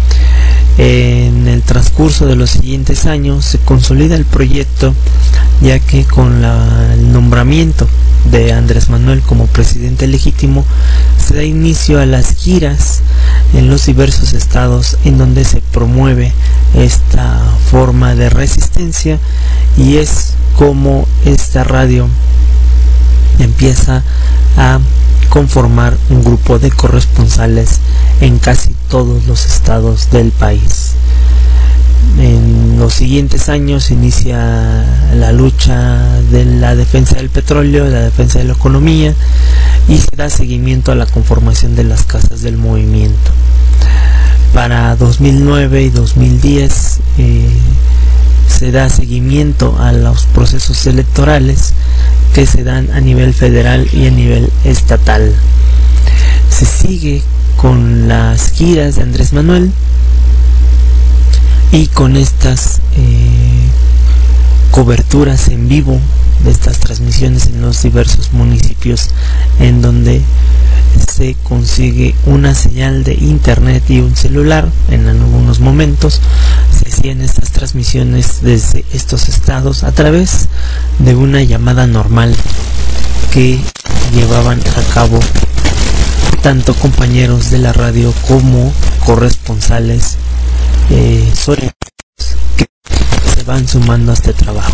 En el transcurso de los siguientes años se consolida el proyecto, ya que con el nombramiento de Andrés Manuel como presidente legítimo se da inicio a las giras en los diversos estados en donde se promueve esta forma de resistencia, y es como esta radio empieza a conformar un grupo de corresponsales en casi todos los estados del país. En los siguientes años inicia la lucha de la defensa del petróleo, la defensa de la economía, y se da seguimiento a la conformación de las casas del movimiento. Para 2009 y 2010 se da seguimiento a los procesos electorales que se dan a nivel federal y a nivel estatal. Se sigue con las giras de Andrés Manuel y con estas coberturas en vivo de estas transmisiones en los diversos municipios en donde se consigue una señal de internet y un celular. En algunos momentos se hacían estas transmisiones desde estos estados a través de una llamada normal que llevaban a cabo tanto compañeros de la radio como corresponsales que se van sumando a este trabajo.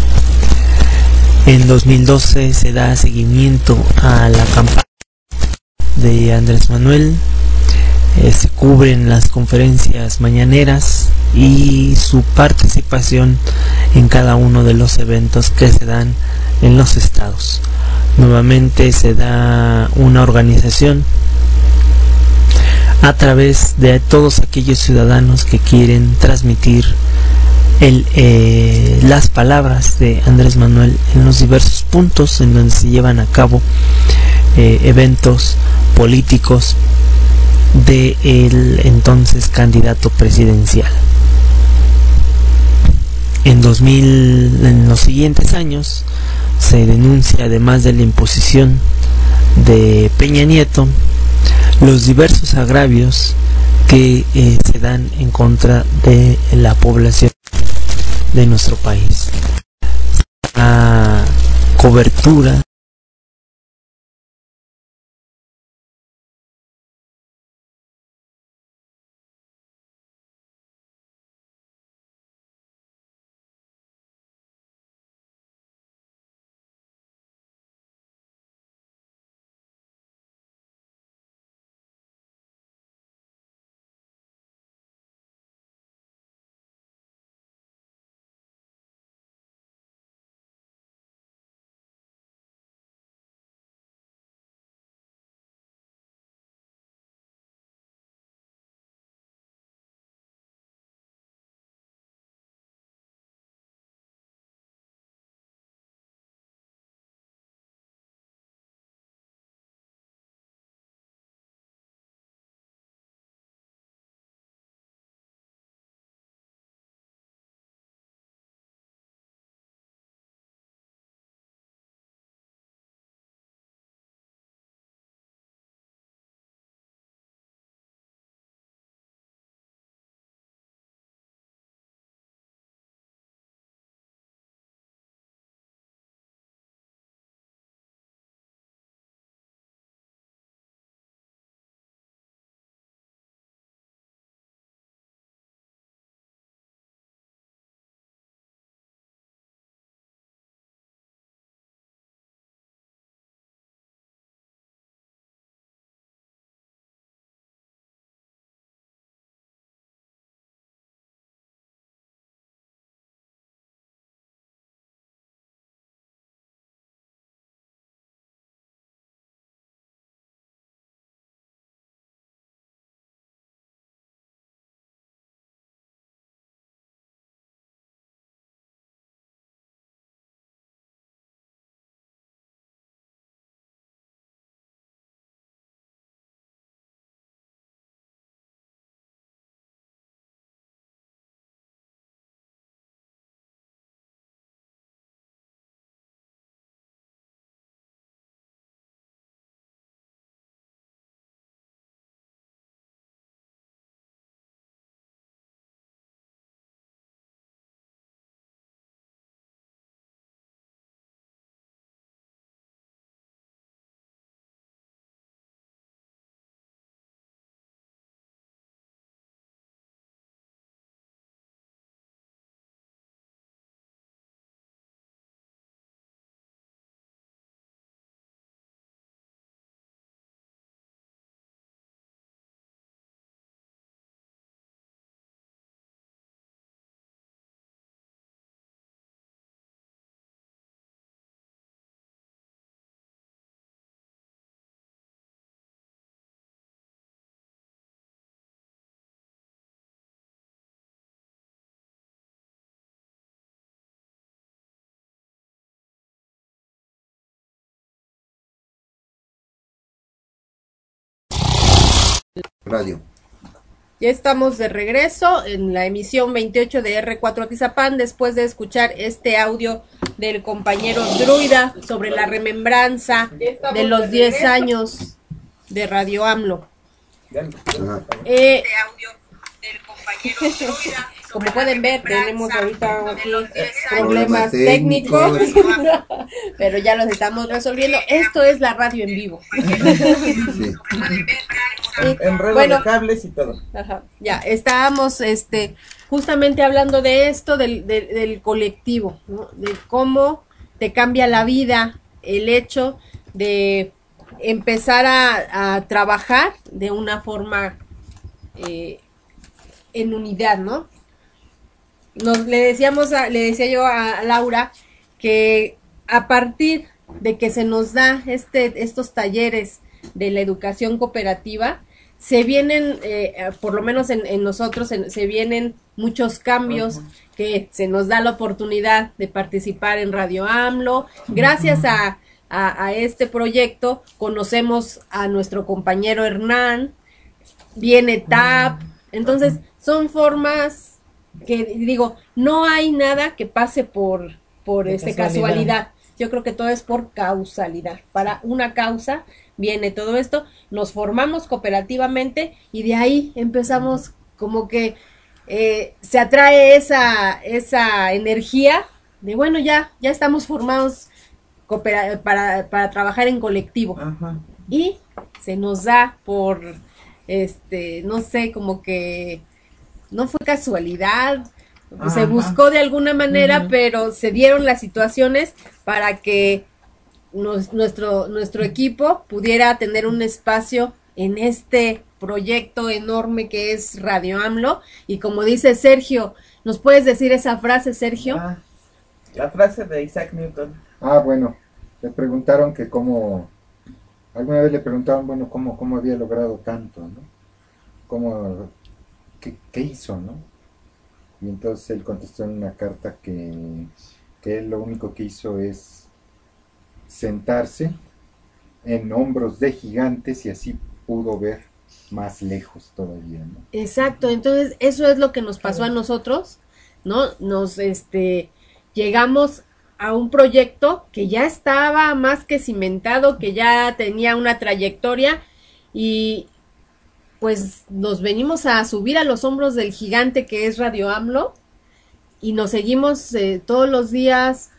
En 2012 se da seguimiento a la campaña de Andrés Manuel, se cubren las conferencias mañaneras y su participación en cada uno de los eventos que se dan en los estados. Nuevamente se da una organización a través de todos aquellos ciudadanos que quieren transmitir las palabras de Andrés Manuel en los diversos puntos en donde se llevan a cabo eventos políticos del entonces candidato presidencial. En los siguientes años se denuncia, además de la imposición de Peña Nieto, los diversos agravios que se dan en contra de la población de nuestro país. La cobertura Radio. Ya estamos de regreso en la emisión 28 de R4 Atizapán, después de escuchar este audio del compañero Druida sobre la remembranza de los 10 años de Radio AMLO. Como pueden ver, tenemos ahorita aquí problemas técnicos, pero ya los estamos resolviendo. Esto es la radio en vivo. Sí. Enredo de cables y todo. Ajá, ya, estábamos justamente hablando de esto, del colectivo, ¿no? De cómo te cambia la vida el hecho de empezar a trabajar de una forma en unidad, ¿no? Le decía yo a Laura que a partir de que se nos da estos talleres de la educación cooperativa, se vienen, por lo menos en nosotros, se vienen muchos cambios, que se nos da la oportunidad de participar en Radio AMLO. Gracias a este proyecto conocemos a nuestro compañero Hernán, viene TAP, entonces son formas que digo, no hay nada que pase por casualidad. Yo creo que todo es por causalidad. Para una causa viene todo esto, nos formamos cooperativamente y de ahí empezamos como que se atrae esa energía de bueno, ya estamos formados para trabajar en colectivo. Ajá. Y se nos da por no sé, como que no fue casualidad, se buscó de alguna manera, pero se dieron las situaciones para que nuestro equipo pudiera tener un espacio en este proyecto enorme que es Radio AMLO. Y como dice Sergio, ¿nos puedes decir esa frase, Sergio? La frase de Isaac Newton. Bueno, le preguntaron que alguna vez le preguntaron, bueno, cómo había logrado tanto, ¿no? ¿Qué hizo, no? Y entonces él contestó en una carta que él lo único que hizo es sentarse en hombros de gigantes y así pudo ver más lejos todavía, ¿no? Exacto, entonces eso es lo que nos pasó a nosotros, ¿no? Nos llegamos a un proyecto que ya estaba más que cimentado, que ya tenía una trayectoria y pues nos venimos a subir a los hombros del gigante que es Radio AMLO y nos seguimos todos los días,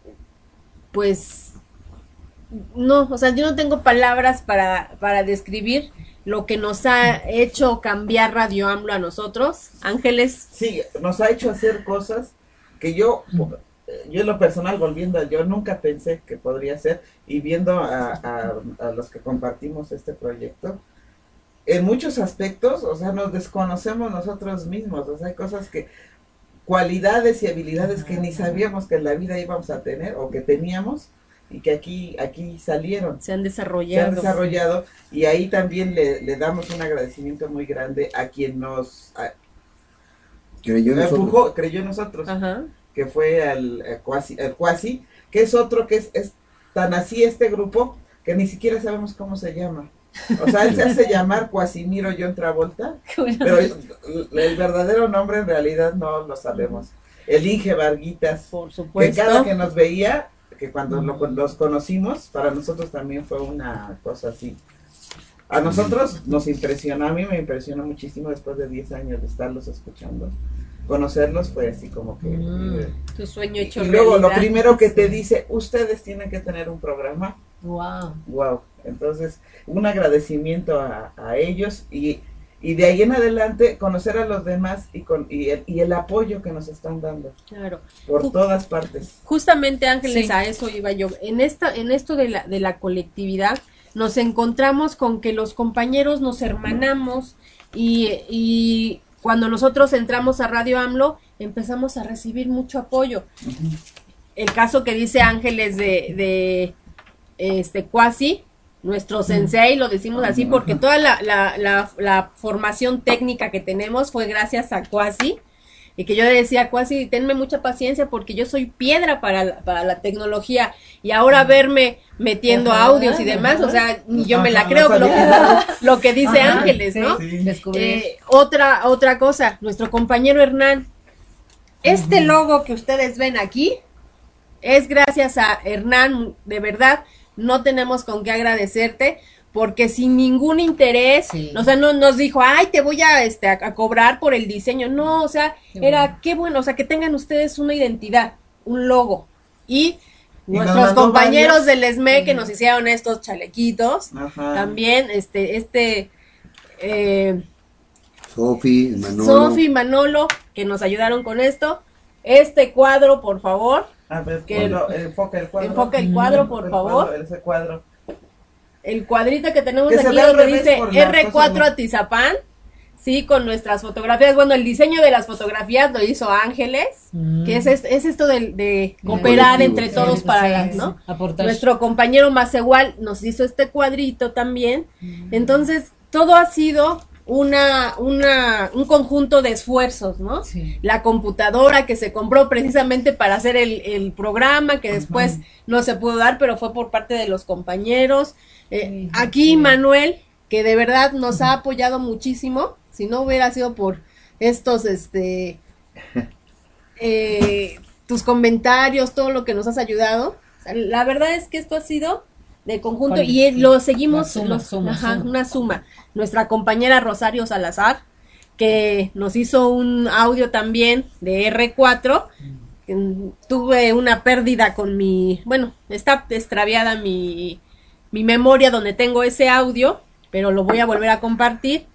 pues no, o sea, yo no tengo palabras para describir lo que nos ha hecho cambiar Radio AMLO a nosotros. Ángeles. Sí, nos ha hecho hacer cosas que yo en lo personal, yo nunca pensé que podría hacer, y viendo a los que compartimos este proyecto, en muchos aspectos, o sea, nos desconocemos nosotros mismos, o sea, hay cosas cualidades y habilidades que ni sabíamos que en la vida íbamos a tener o que teníamos y que aquí salieron. Se han desarrollado. Y ahí también le damos un agradecimiento muy grande a quien nos creyó en nosotros, Ajá. Que fue el Cuasi, que es otro que es tan así este grupo que ni siquiera sabemos cómo se llama. O sea, él se hace llamar Cuasimiro John Travolta, pero el verdadero nombre en realidad no lo sabemos. El Inge Varguitas, por supuesto, que cada que nos veía, que cuando los conocimos, para nosotros también fue una cosa así. A nosotros nos impresionó, a mí me impresionó muchísimo después de 10 años de estarlos escuchando. Conocerlos fue así como que... tu sueño hecho y luego realidad. Lo primero que te dice, ustedes tienen que tener un programa. Wow. Entonces, un agradecimiento a ellos y de ahí en adelante conocer a los demás y el apoyo que nos están dando. Claro. Por todas partes. Justamente, Ángeles, a eso iba yo. En esto de la colectividad nos encontramos con que los compañeros nos hermanamos y cuando nosotros entramos a Radio AMLO empezamos a recibir mucho apoyo. El caso que dice Ángeles de Cuasi, nuestro sensei, lo decimos así porque toda la formación técnica que tenemos fue gracias a Cuasi, y que yo decía, Cuasi, tenme mucha paciencia porque yo soy piedra para la tecnología, y ahora verme metiendo audios y demás, o sea, ni yo me la creo lo que dice Ángeles, ¿no? Otra cosa, nuestro compañero Hernán, este logo que ustedes ven aquí, es gracias a Hernán, de verdad, no tenemos con qué agradecerte, porque sin ningún interés, o sea, no nos dijo, ay, te voy a cobrar por el diseño, no, o sea, qué bueno, o sea, que tengan ustedes una identidad, un logo, y nuestros compañeros del ESME que nos hicieron estos chalequitos, también, Sofi, Manolo, que nos ayudaron con esto, este cuadro, por favor, a ver, que enfoca el cuadro, por favor. Ese cuadro. El cuadrito que tenemos Que aquí donde dice R4 Atizapán, sí, con nuestras fotografías. Bueno, el diseño de las fotografías lo hizo Ángeles, que es esto de cooperar entre todos para, ¿no? Aportar. Nuestro compañero Macehual nos hizo este cuadrito también. Entonces, todo ha sido un conjunto de esfuerzos, ¿no? Sí. La computadora que se compró precisamente para hacer el programa, que después no se pudo dar, pero fue por parte de los compañeros. Aquí Manuel, que de verdad nos ha apoyado muchísimo, si no hubiera sido por estos, tus comentarios, todo lo que nos has ayudado. La verdad es que esto ha sido de conjunto y lo seguimos, una suma. Nuestra compañera Rosario Salazar, que nos hizo un audio también de R4. Tuve una pérdida con está extraviada mi memoria donde tengo ese audio, pero lo voy a volver a compartir.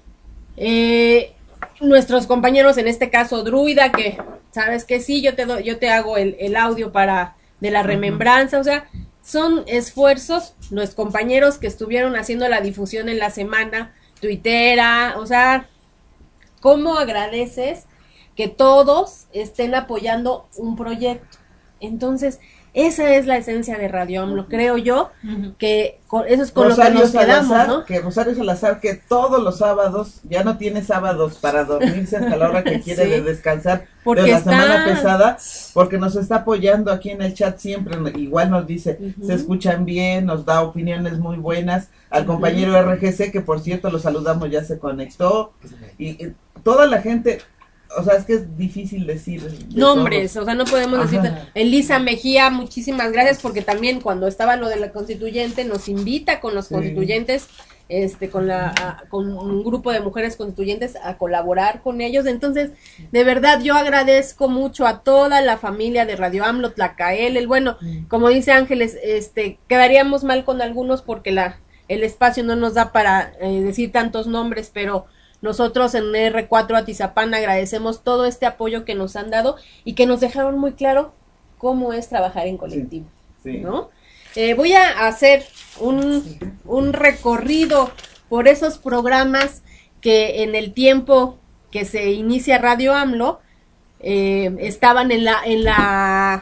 Nuestros compañeros, en este caso Druida, que sabes que sí, yo te hago el audio de la remembranza, o sea, son esfuerzos, los compañeros que estuvieron haciendo la difusión en la semana tuitera, o sea, ¿cómo agradeces que todos estén apoyando un proyecto? Entonces, esa es la esencia de Radio AMLO, creo yo, que eso es con Rosario lo que nos quedamos, Salazar, ¿no? Que Rosario Salazar, que todos los sábados, ya no tiene sábados para dormirse hasta la hora que quiere de descansar porque de la semana pesada, porque nos está apoyando aquí en el chat siempre, igual nos dice, se escuchan bien, nos da opiniones muy buenas, al compañero RGC, que por cierto lo saludamos, ya se conectó, y toda la gente. O sea, es que es difícil decir nombres, o sea, no podemos decir. Elisa Mejía, muchísimas gracias, porque también cuando estaba lo de la constituyente nos invita con los constituyentes, con un grupo de mujeres constituyentes a colaborar con ellos. Entonces, de verdad, yo agradezco mucho a toda la familia de Radio AMLO, Tlacael, como dice Ángeles, quedaríamos mal con algunos porque el espacio no nos da para decir tantos nombres, pero nosotros en R4 Atizapán agradecemos todo este apoyo que nos han dado y que nos dejaron muy claro cómo es trabajar en colectivo, ¿no? Voy a hacer un recorrido por esos programas que en el tiempo que se inicia Radio AMLO estaban en la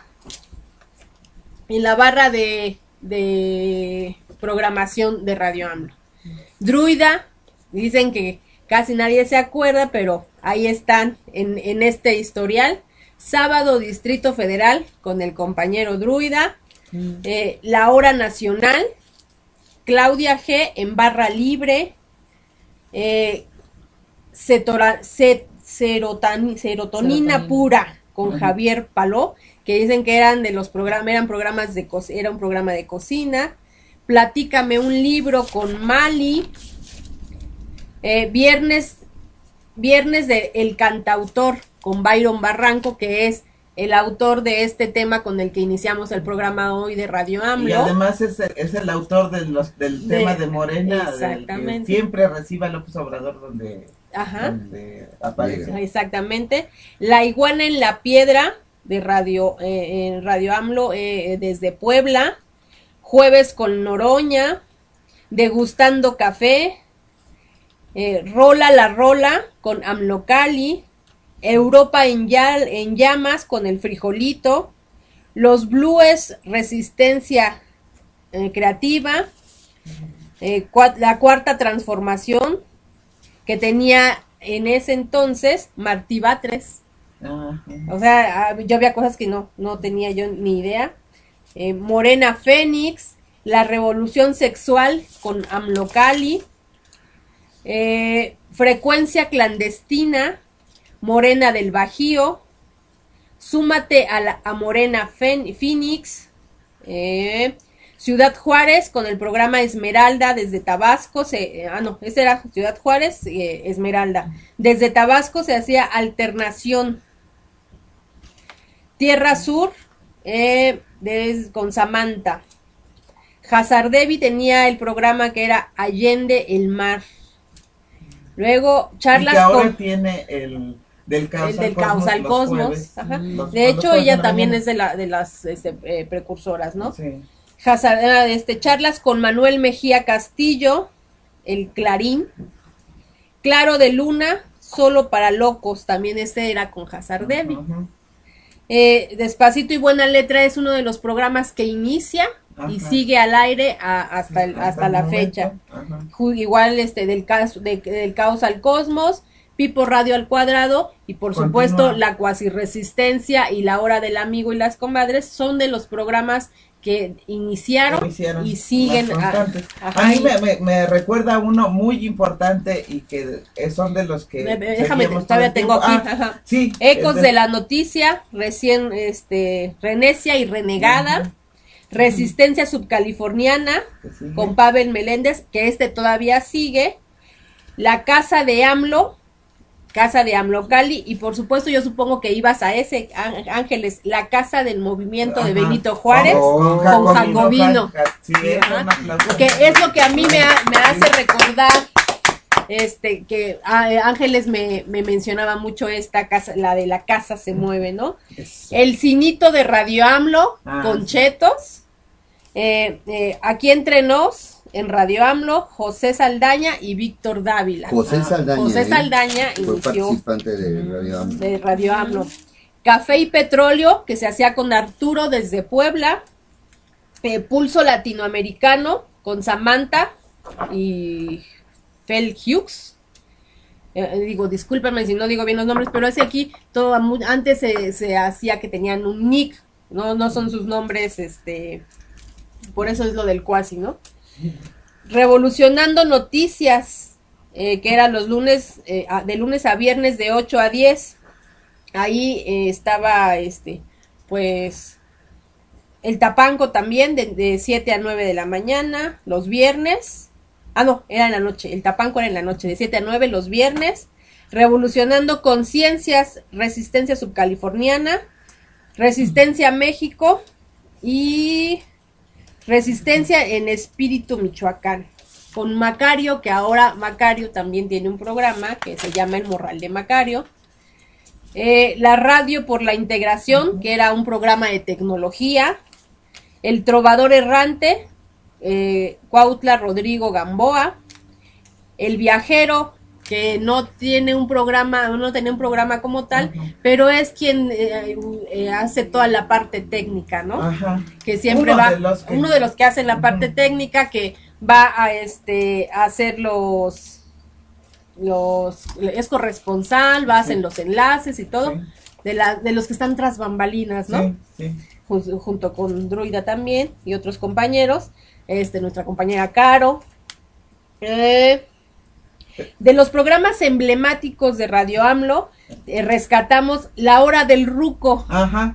barra de programación de Radio AMLO. Druida, dicen que casi nadie se acuerda, pero ahí están en este historial. Sábado Distrito Federal con el compañero Druida. La Hora Nacional. Claudia G en Barra Libre. Serotonina Pura con Javier Paló, que dicen que eran de los programas, era un programa de cocina. Platícame un libro con Mali. Viernes de El Cantautor con Byron Barranco, que es el autor de este tema con el que iniciamos el programa hoy de Radio AMLO. Y además es el autor del tema de Morena, exactamente. Que siempre reciba López Obrador donde aparece. Exactamente. La Iguana en la Piedra de Radio AMLO desde Puebla. Jueves con Noroña. Degustando Café. Rola la Rola con Amlocali, Europa en Llamas con el Frijolito, Los Blues Resistencia Creativa, la Cuarta Transformación, que tenía en ese entonces Martí Batres, O sea, yo había cosas que no tenía yo ni idea. Morena Fénix, La Revolución Sexual con Amlocali, Frecuencia Clandestina, Morena del Bajío, Súmate a Morena Phoenix, Ciudad Juárez con el programa Esmeralda desde Tabasco, ese era Ciudad Juárez, Esmeralda. Desde Tabasco se hacía Alternación. Tierra Sur con Samantha. Hazardevi tenía el programa que era Allende el Mar. Luego charlas y que ahora con tiene el del Caos al Cosmos. Ajá. De hecho, ella también es de las precursoras, ¿no? Sí. Charlas con Manuel Mejía Castillo, El Clarín. Claro de Luna, Solo para Locos, también era con Hazardevi. Despacito y Buena Letra es uno de los programas que inicia y sigue al aire hasta la fecha. Igual del Caos al Cosmos, Pipo Radio al Cuadrado y por supuesto La Cuasirresistencia y La Hora del Amigo y las Comadres son de los programas que iniciaron y siguen. A mí me recuerda uno muy importante y que son de los que déjame, todavía tengo aquí. Sí, Ecos de la Noticia, recién Renecia y Renegada. Resistencia Subcaliforniana con Pavel Meléndez, que todavía sigue. La Casa de AMLO Cali, y por supuesto yo supongo que ibas a ese, Ángeles, La Casa del Movimiento de Benito Juárez con Jacobino. Sí, que es lo que a mí me hace recordar que Ángeles me mencionaba mucho esta casa, la de La Casa se mueve, ¿no? El Cinito de Radio AMLO con Chetos, Aquí Entre Nos en Radio AMLO, José Saldaña y Víctor Dávila. José Saldaña fue inició participante de Radio AMLO. Café y Petróleo, que se hacía con Arturo desde Puebla. Pulso Latinoamericano con Samantha y Fel Hughes. Discúlpame si no digo bien los nombres, pero aquí antes se hacía que tenían un nick, no son sus nombres, por eso es lo del cuasi, ¿no? Revolucionando Noticias, que era los lunes, de lunes a viernes de 8 a 10. Ahí estaba, pues, el Tapanco también, de 7 a 9 de la mañana, los viernes. Era en la noche, el Tapanco era en la noche, de 7 a 9 los viernes. Revolucionando Conciencias, Resistencia Subcaliforniana, Resistencia México y Resistencia en Espíritu Michoacán, con Macario, que ahora Macario también tiene un programa que se llama El Morral de Macario. La Radio por la Integración, que era un programa de tecnología. El Trovador Errante, Cuautla Rodrigo Gamboa. El Viajero, que no tenía un programa como tal, pero es quien hace toda la parte técnica, ¿no? Que siempre uno de los que hace la parte técnica, que va a hacer es corresponsal, va a hacer los enlaces y todo, de los que están tras bambalinas, ¿no? Sí. Junto con Druida también y otros compañeros, nuestra compañera Caro. De los programas emblemáticos de Radio AMLO, rescatamos La Hora del Ruco.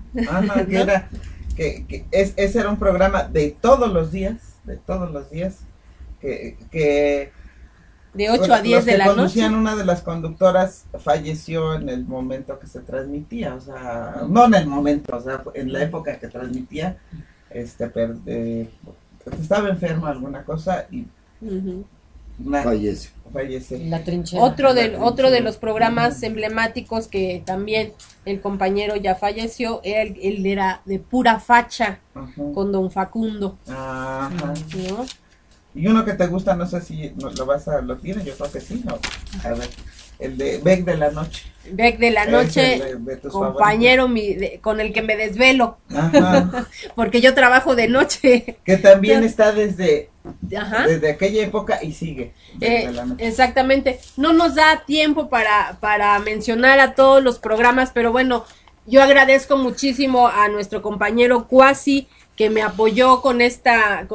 Ese era un programa de todos los días, que de 8 a 10 de la noche. Una de las conductoras falleció en el momento que se transmitía, o sea, no en el momento, o sea, en la época que transmitía, estaba enferma alguna cosa y fallece. La trinchera. Otro de los programas emblemáticos que también el compañero ya falleció, él era de Pura Facha, con Don Facundo. Y uno que te gusta, no sé si lo tienes, yo creo que sí, ¿no? A ver. el de Beck de la Noche. Beck de la Noche, compañero con el que me desvelo. Ajá. Porque yo trabajo de noche. Que también está desde aquella época y sigue. Exactamente. No nos da tiempo para mencionar a todos los programas, pero bueno, yo agradezco muchísimo a nuestro compañero Cuasi, que me apoyó con este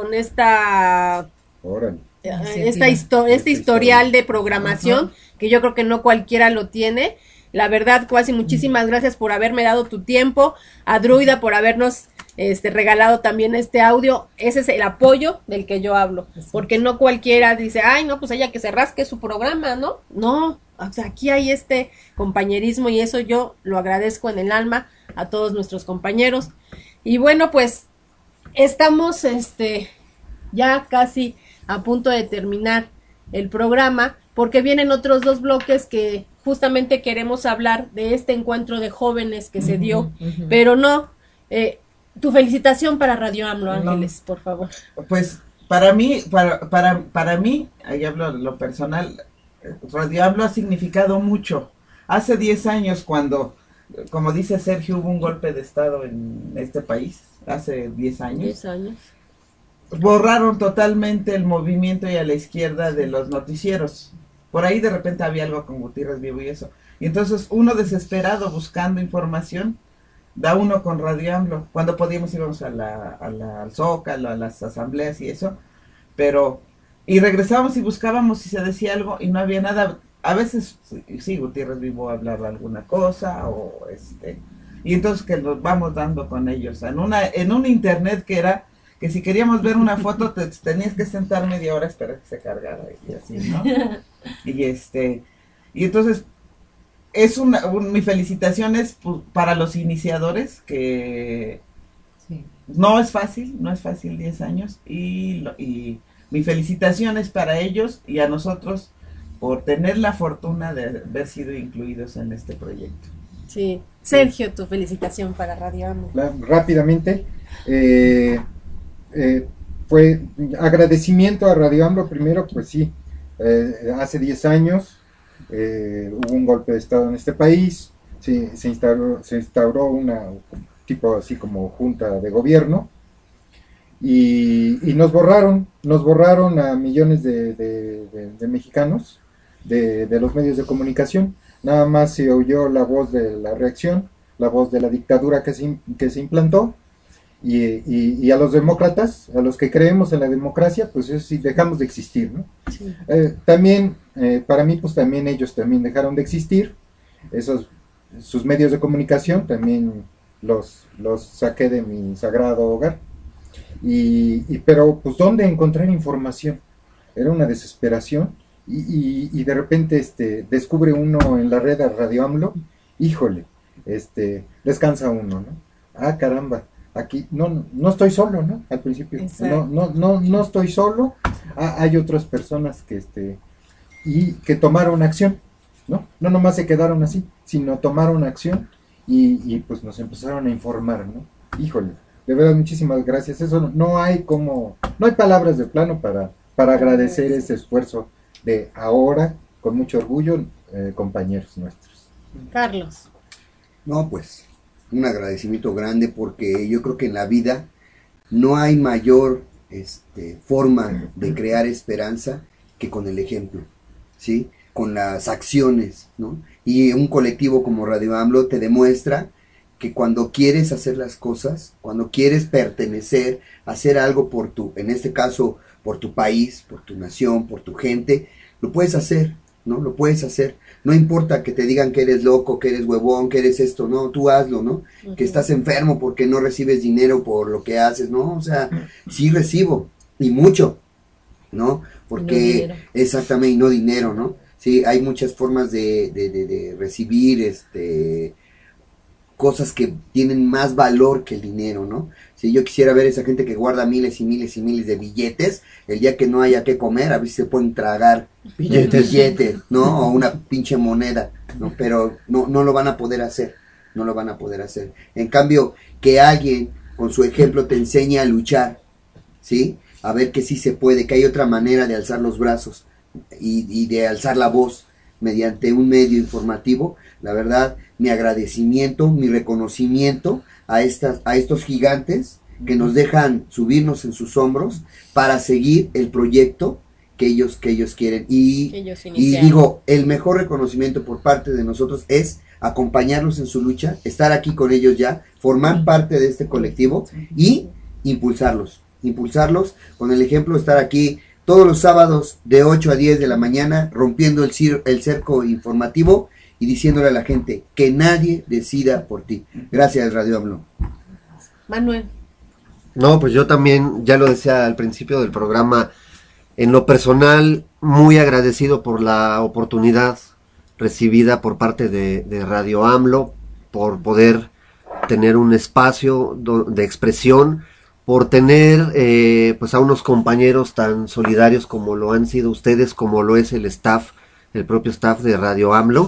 historial de programación, que yo creo que no cualquiera lo tiene. La verdad, Cuasi, muchísimas gracias por haberme dado tu tiempo, a Druida por habernos regalado también este audio. Ese es el apoyo del que yo hablo, porque no cualquiera dice, ay, no, pues ella que se rasque su programa, ¿no? No, o sea, aquí hay este compañerismo y eso yo lo agradezco en el alma a todos nuestros compañeros. Y bueno, pues estamos ya casi a punto de terminar el programa, porque vienen otros 2 bloques que justamente queremos hablar de este encuentro de jóvenes que se dio, pero no, tu felicitación para Radio AMLO, Ángeles, por favor. Pues para mí, ahí hablo de lo personal, Radio AMLO ha significado mucho. Hace 10 años cuando, como dice Sergio, hubo un golpe de estado en este país, hace 10 años. 10 años. Borraron totalmente el movimiento y a la izquierda de los noticieros. Por ahí de repente había algo con Gutiérrez Vivo y eso. Y entonces uno desesperado buscando información, da uno con Radio AMLO. Cuando podíamos íbamos al Zócalo, a las asambleas y eso. Y regresábamos y buscábamos si se decía algo y no había nada. A veces sí, Gutiérrez Vivo hablaba alguna cosa y entonces que nos vamos dando con ellos. En un internet que era que si queríamos ver una foto tenías que sentar media hora a esperar que se cargara y así, ¿no? Y entonces mi felicitación es para los iniciadores, que no es fácil 10 años, y mi felicitación es para ellos y a nosotros por tener la fortuna de haber sido incluidos en este proyecto. Sí. Sergio, tu felicitación para Radio AMLO. Rápidamente, fue agradecimiento a Radio AMLO primero, pues sí, hace 10 años hubo un golpe de estado en este país, se instauró una tipo así como junta de gobierno y nos borraron a millones de mexicanos de los medios de comunicación. Nada más se oyó la voz de la reacción, la voz de la dictadura que se implantó. Y a los demócratas, a los que creemos en la democracia, pues eso sí, dejamos de existir, ¿no? Sí. También, para mí, pues también ellos también dejaron de existir, sus medios de comunicación también los saqué de mi sagrado hogar, pero pues ¿dónde encontrar información? Era una desesperación, y de repente descubre uno en la red a Radio AMLO, híjole, descansa uno, ¿no? Ah, caramba. Aquí no estoy solo, ¿no? Al principio. No estoy solo. Hay otras personas que tomaron acción, ¿no? No nomás se quedaron así, sino tomaron acción y pues nos empezaron a informar, ¿no? Híjole, de verdad muchísimas gracias. Eso no hay palabras de plano para agradecer ese esfuerzo de ahora, con mucho orgullo, compañeros nuestros. Carlos. No, pues un agradecimiento grande, porque yo creo que en la vida no hay mayor forma de crear esperanza que con el ejemplo, ¿sí? Con las acciones, ¿no? Y un colectivo como Radio AMLO te demuestra que cuando quieres hacer las cosas, cuando quieres pertenecer, hacer algo en este caso, por tu país, por tu nación, por tu gente, lo puedes hacer, ¿no? Lo puedes hacer. No importa que te digan que eres loco, que eres huevón, que eres esto, no, tú hazlo, ¿no? Que estás enfermo porque no recibes dinero por lo que haces, ¿no? O sea, sí recibo, y mucho, ¿no? Porque, no exactamente, y no dinero, ¿no? Sí, hay muchas formas de recibir, cosas que tienen más valor que el dinero, ¿no? Si yo quisiera ver a esa gente que guarda miles y miles y miles de billetes, el día que no haya que comer, a ver si se pueden tragar billetes, ¿no? O una pinche moneda, ¿no? Pero no lo van a poder hacer, no lo van a poder hacer. En cambio, que alguien con su ejemplo te enseñe a luchar, ¿sí? A ver que sí se puede, que hay otra manera de alzar los brazos y de alzar la voz, mediante un medio informativo. La verdad, mi agradecimiento, mi reconocimiento a estos gigantes que nos dejan subirnos en sus hombros para seguir el proyecto que ellos quieren. Y digo, el mejor reconocimiento por parte de nosotros es acompañarlos en su lucha, estar aquí con ellos ya, formar parte de este colectivo y impulsarlos con el ejemplo, estar aquí todos los sábados de 8 a 10 de la mañana, rompiendo el cerco informativo y diciéndole a la gente que nadie decida por ti. Gracias, Radio AMLO. Manuel. No, pues yo también, ya lo decía al principio del programa, en lo personal, muy agradecido por la oportunidad recibida por parte de Radio AMLO, por poder tener un espacio de expresión, por tener pues a unos compañeros tan solidarios como lo han sido ustedes, como lo es el staff, el propio staff de Radio AMLO.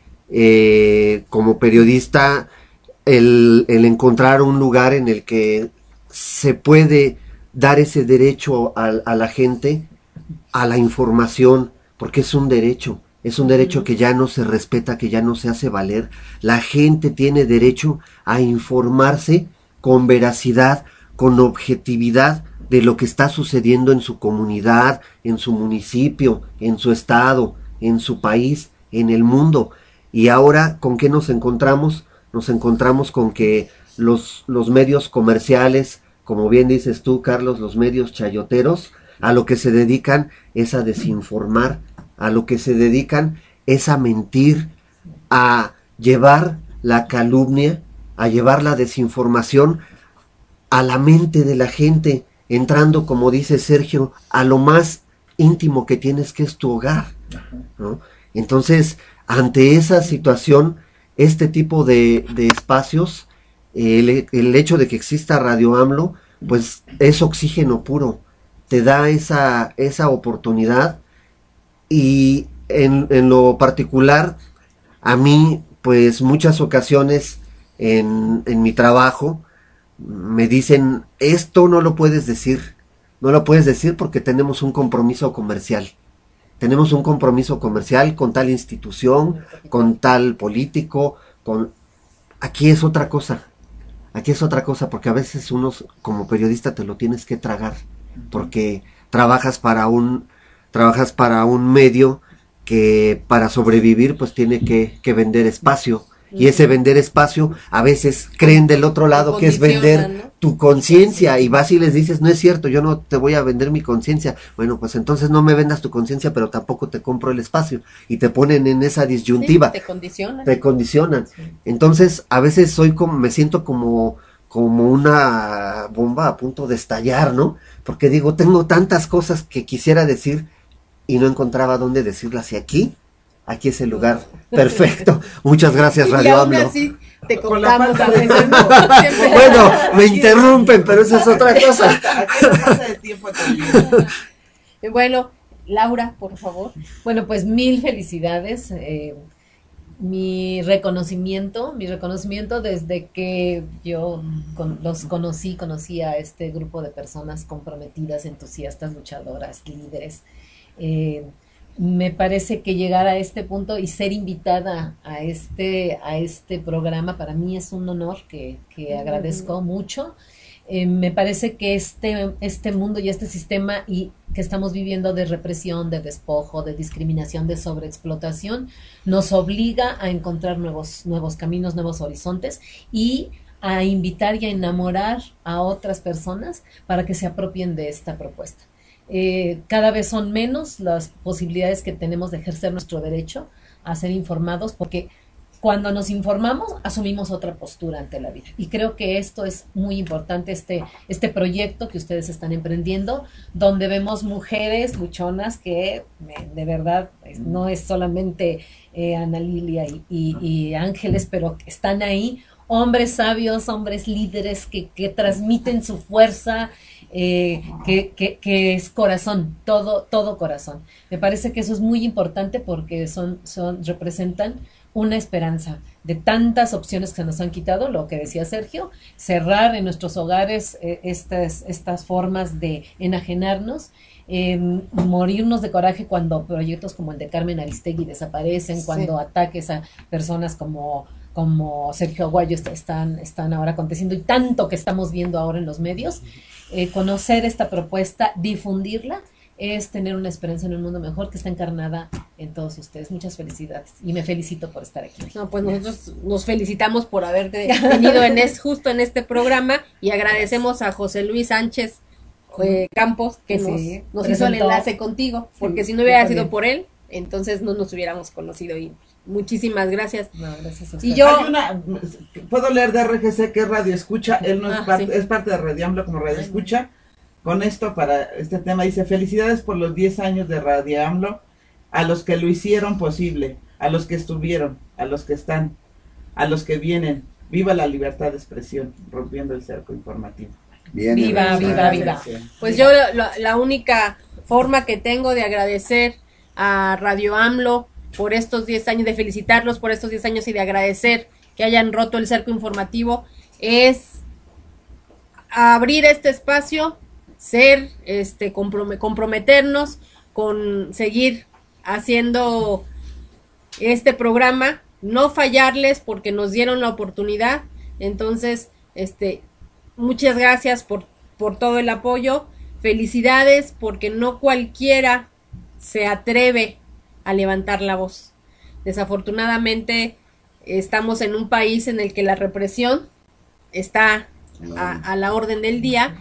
Como periodista, el encontrar un lugar en el que se puede dar ese derecho a la gente, a la información, porque es un derecho que ya no se respeta, que ya no se hace valer. La gente tiene derecho a informarse con veracidad, con objetividad de lo que está sucediendo en su comunidad, en su municipio, en su estado, en su país, en el mundo. Y ahora, ¿con qué nos encontramos? Nos encontramos con que los medios comerciales, como bien dices tú, Carlos, los medios chayoteros, a lo que se dedican es a desinformar, a lo que se dedican es a mentir, a llevar la calumnia, a llevar la desinformación a la mente de la gente, entrando, como dice Sergio, a lo más íntimo que tienes, que es tu hogar, ¿no? Entonces, ante esa situación, este tipo de espacios, el hecho de que exista Radio AMLO, pues es oxígeno puro, te da esa oportunidad. Y en lo particular, a mí, pues muchas ocasiones en mi trabajo me dicen, esto no lo puedes decir porque tenemos un compromiso comercial. Tenemos un compromiso comercial con tal institución, con tal político, Aquí es otra cosa, porque a veces uno como periodista te lo tienes que tragar, porque trabajas para un medio que para sobrevivir pues tiene que vender espacio, y ese vender espacio a veces creen del otro lado que es vender, ¿no?, tu conciencia, y vas y les dices, no es cierto, yo no te voy a vender mi conciencia. Bueno, pues entonces no me vendas tu conciencia, pero tampoco te compro el espacio, y te ponen en esa disyuntiva. Sí, te condicionan. Sí. Entonces a veces me siento como una bomba a punto de estallar, ¿no? Porque digo, tengo tantas cosas que quisiera decir y no encontraba dónde decirlas, y aquí es el lugar perfecto. Muchas gracias, Radio AMLO. Y aún así te contamos a veces. Bueno, me interrumpen, pero eso es otra cosa. Aquí no pasa de tiempo también. Bueno, Laura, por favor. Bueno, pues mil felicidades. Mi reconocimiento desde que yo conocí a este grupo de personas comprometidas, entusiastas, luchadoras, líderes. Me parece que llegar a este punto y ser invitada a este programa para mí es un honor que agradezco mucho. Me parece que este mundo y este sistema que estamos viviendo de represión, de despojo, de discriminación, de sobreexplotación, nos obliga a encontrar nuevos caminos, nuevos horizontes, y a invitar y a enamorar a otras personas para que se apropien de esta propuesta. Cada vez son menos las posibilidades que tenemos de ejercer nuestro derecho a ser informados, porque cuando nos informamos asumimos otra postura ante la vida, y creo que esto es muy importante, este proyecto que ustedes están emprendiendo, donde vemos mujeres luchonas que de verdad no es solamente Ana Lilia y Ángeles, pero que están ahí, hombres sabios, hombres líderes que transmiten su fuerza, que es corazón, todo corazón. Me parece que eso es muy importante porque representan una esperanza tantas opciones que nos han quitado, lo que decía Sergio, cerrar en nuestros hogares estas formas de enajenarnos, morirnos de coraje cuando proyectos como el de Carmen Aristegui desaparecen, cuando ataques a personas como Sergio Aguayo están ahora aconteciendo, y tanto que estamos viendo ahora en los medios. Conocer esta propuesta, difundirla, es tener una esperanza en un mundo mejor que está encarnada en todos ustedes. Muchas felicidades y me felicito por estar aquí. No, pues nosotros nos felicitamos por haberte tenido justo en este programa, y agradecemos a José Luis Sánchez Campos que nos hizo el enlace contigo, porque si no hubiera sido por él, entonces no nos hubiéramos conocido, y muchísimas gracias. No, gracias a usted. Y yo puedo leer de RGC que es Radio Escucha, él no es parte de Radio AMLO como Radio Escucha. Con esto, para este tema, dice: felicidades por los 10 años de Radio AMLO, a los que lo hicieron posible, a los que estuvieron, a los que están, a los que vienen. Viva la libertad de expresión, rompiendo el cerco informativo. Bien, viva. Pues yo la única forma que tengo de agradecer a Radio AMLO por estos 10 años, de felicitarlos por estos 10 años y de agradecer que hayan roto el cerco informativo, es abrir este espacio, comprometernos con seguir haciendo este programa, no fallarles porque nos dieron la oportunidad. Entonces, muchas gracias por todo el apoyo, felicidades, porque no cualquiera se atreve a levantar la voz. Desafortunadamente estamos en un país en el que la represión está a la orden del día,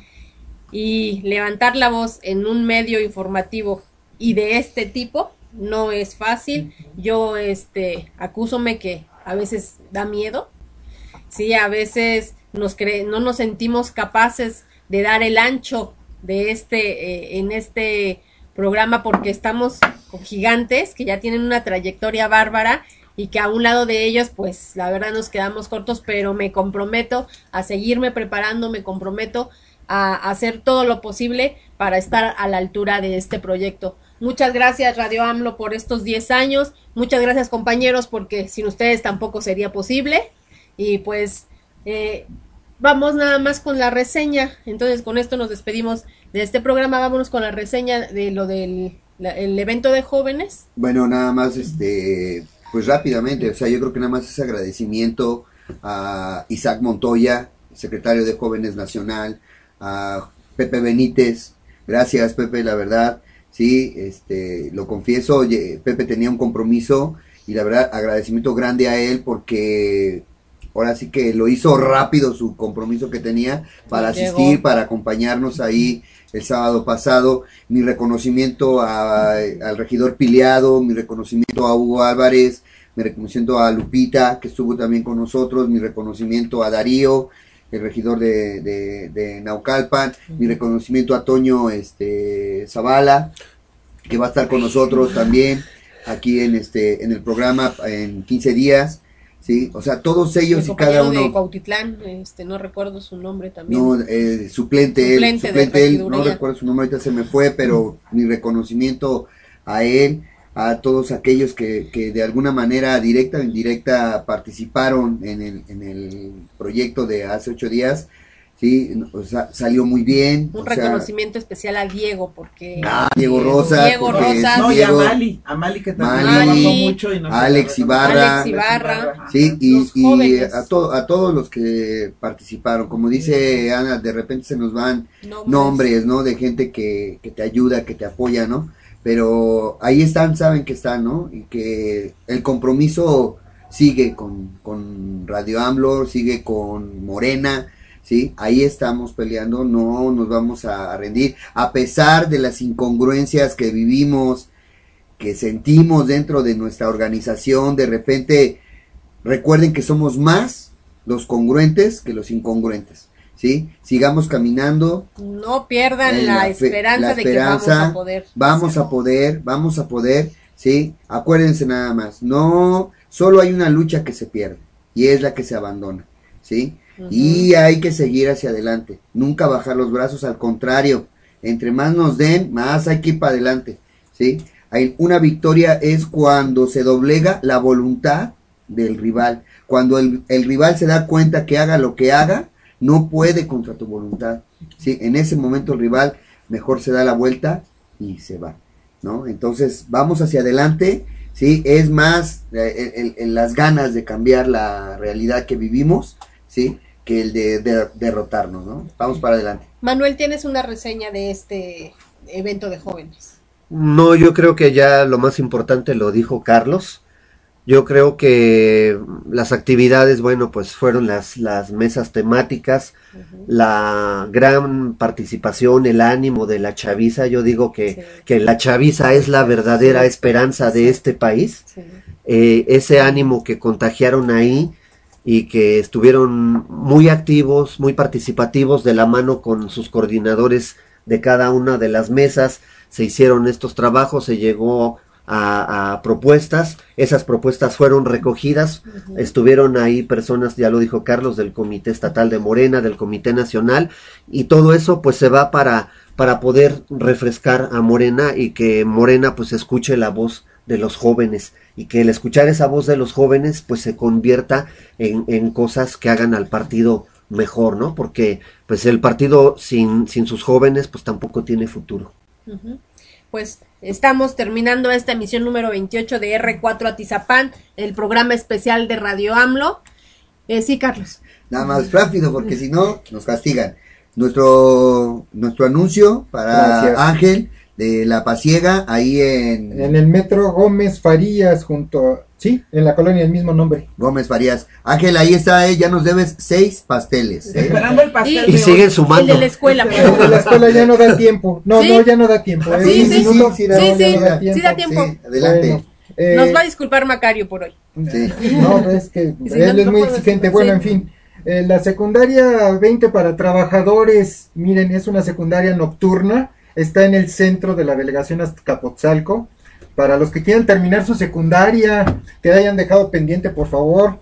y levantar la voz en un medio informativo y de este tipo no es fácil. Yo acúsome que a veces da miedo, sí, a veces no nos sentimos capaces de dar el ancho de en este programa, porque estamos con gigantes que ya tienen una trayectoria bárbara y que a un lado de ellos, pues la verdad nos quedamos cortos, pero me comprometo a seguirme preparando, me comprometo a hacer todo lo posible para estar a la altura de este proyecto. Muchas gracias Radio AMLO por estos 10 años, muchas gracias compañeros, porque sin ustedes tampoco sería posible. Y pues vamos nada más con la reseña. Entonces con esto nos despedimos de este programa. Vámonos con la reseña de lo del el evento de jóvenes. Bueno, nada más pues rápidamente, o sea, yo creo que nada más es agradecimiento a Isaac Montoya, secretario de Jóvenes Nacional, a Pepe Benítez. Gracias, Pepe, la verdad, sí, lo confieso, Pepe tenía un compromiso y la verdad agradecimiento grande a él, porque ahora sí que lo hizo rápido su compromiso que tenía para asistir, para acompañarnos ahí el sábado pasado. Mi reconocimiento al regidor Piliado, mi reconocimiento a Hugo Álvarez, mi reconocimiento a Lupita, que estuvo también con nosotros, mi reconocimiento a Darío, el regidor de Naucalpan, mi reconocimiento a Toño Zavala, que va a estar con nosotros también aquí en el programa en 15 días, sí, o sea, todos ellos y cada uno. De Cuautitlán, no recuerdo su nombre también. No, suplente él, no recuerdo su nombre, ahorita se me fue, pero mi reconocimiento a él, a todos aquellos que de alguna manera directa o indirecta participaron en el proyecto de hace 8 días, sí, o sea, salió muy bien. Un reconocimiento especial a Diego, porque Diego Rosas, no, Diego, y a Mali que también trabajó mucho, y Alex Ibarra, sí, y a todos los que participaron. Como dice Ana, de repente se nos van nombres, ¿no? De gente que te ayuda, que te apoya, ¿no? Pero ahí están, saben que están, ¿no? Y que el compromiso sigue con Radio AMLO, sigue con Morena, ¿sí? Ahí estamos peleando, no nos vamos a rendir, a pesar de las incongruencias que vivimos, que sentimos dentro de nuestra organización. De repente, recuerden que somos más los congruentes que los incongruentes, ¿sí? Sigamos caminando. No pierdan la esperanza de que vamos a poder. Vamos a poder, ¿sí? Acuérdense nada más, no, solo hay una lucha que se pierde, y es la que se abandona, ¿sí? Y hay que seguir hacia adelante, nunca bajar los brazos, al contrario, entre más nos den, más hay que ir para adelante, ¿sí? Una victoria es cuando se doblega la voluntad del rival. Cuando el rival se da cuenta que haga lo que haga, no puede contra tu voluntad. ¿Sí? En ese momento el rival mejor se da la vuelta y se va, ¿no? Entonces vamos hacia adelante, ¿sí? Es más las ganas de cambiar la realidad que vivimos, ¿sí? Que el de derrotarnos, ¿no? Vamos para adelante. Manuel, ¿tienes una reseña de este evento de jóvenes? No, yo creo que ya lo más importante lo dijo Carlos. Yo creo que las actividades, bueno, pues fueron las mesas temáticas, la gran participación, el ánimo de la chaviza. Yo digo que la chaviza es la verdadera esperanza de este país. Ese ánimo que contagiaron ahí y que estuvieron muy activos, muy participativos de la mano con sus coordinadores de cada una de las mesas. Se hicieron estos trabajos, se llegó a propuestas, esas propuestas fueron recogidas, estuvieron ahí personas, ya lo dijo Carlos, del Comité Estatal de Morena, del Comité Nacional, y todo eso pues se va para poder refrescar a Morena y que Morena pues escuche la voz de los jóvenes y que el escuchar esa voz de los jóvenes pues se convierta en cosas que hagan al partido mejor, ¿no? Porque pues el partido sin sus jóvenes pues tampoco tiene futuro. Pues estamos terminando esta emisión número 28 de R4 Atizapán, el programa especial de Radio AMLO. Sí, Carlos. Nada más rápido, porque si no, nos castigan. Nuestro anuncio para Gracias. Ángel de La Pasiega, ahí en el Metro Gómez Farías, en la colonia del mismo nombre. Gómez Farías. Ángel, ahí está, ya nos debes 6 pasteles. Esperando el pastel. Y siguen sumando. El de la escuela. El de la escuela ya no da tiempo. No, ya no da tiempo. Sí da tiempo. Sí, adelante. Nos va a disculpar Macario por hoy. Sí. No, es que él es muy exigente. Bueno, en fin. La secundaria 20 para trabajadores, miren, es una secundaria nocturna. Está en el centro de la delegación Azcapotzalco. Para los que quieran terminar su secundaria, que hayan dejado pendiente, por favor.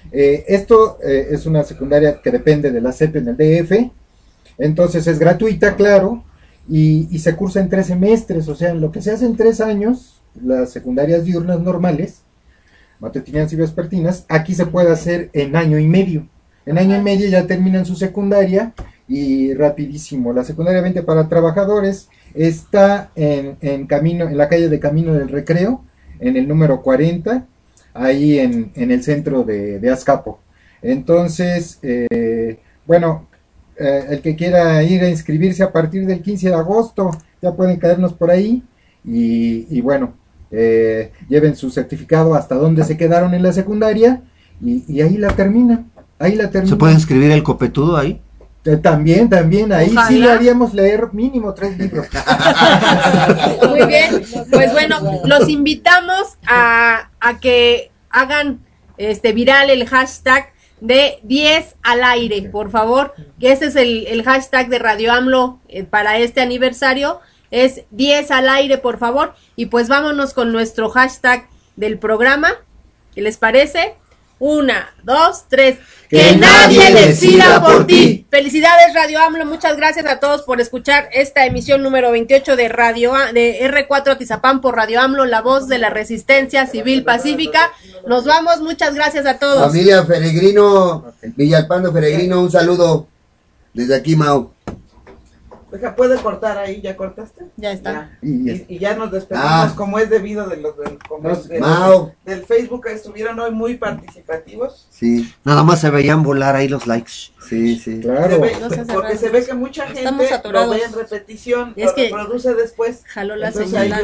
Esto es una secundaria que depende de la CEP en el DF. Entonces es gratuita, claro, y se cursa en 3 semestres. O sea, lo que se hace en 3 años, las secundarias diurnas normales, matutinas y vespertinas, aquí se puede hacer en año y medio. En año y medio ya terminan su secundaria y rapidísimo. La secundaria 20 para trabajadores está en la calle de Camino del Recreo, en el número 40, ahí en el centro de Azcapo. Entonces, el que quiera ir a inscribirse a partir del 15 de agosto, ya pueden caernos por ahí y lleven su certificado hasta donde se quedaron en la secundaria y ahí la terminan. ¿Se puede inscribir el copetudo ahí? También, ahí Ojalá. sí le haríamos leer mínimo 3 libros. Muy bien, pues bueno, los invitamos a que hagan viral el hashtag de 10 al aire, por favor, que ese es el hashtag de Radio AMLO para este aniversario, es 10 al aire, por favor, y pues vámonos con nuestro hashtag del programa, ¿qué les parece? 1, 2, 3. Que nadie decida por ti. Felicidades Radio AMLO, muchas gracias a todos por escuchar esta emisión número 28 de R4 Atizapán por Radio AMLO, la voz de la resistencia civil pacífica. Nos vamos, muchas gracias a todos. Familia Peregrino, Villalpando Peregrino, un saludo desde aquí, Mau. Oiga, ¿puede cortar ahí? ¿Ya cortaste? Ya está. Y ya nos despedimos como es debido del Facebook, que estuvieron hoy muy participativos. Sí. Nada más se veían volar ahí los likes. Sí, sí. Claro. Porque se ve que mucha gente lo ve en repetición, Es lo que reproduce después. jaló la Entonces, señal. ahí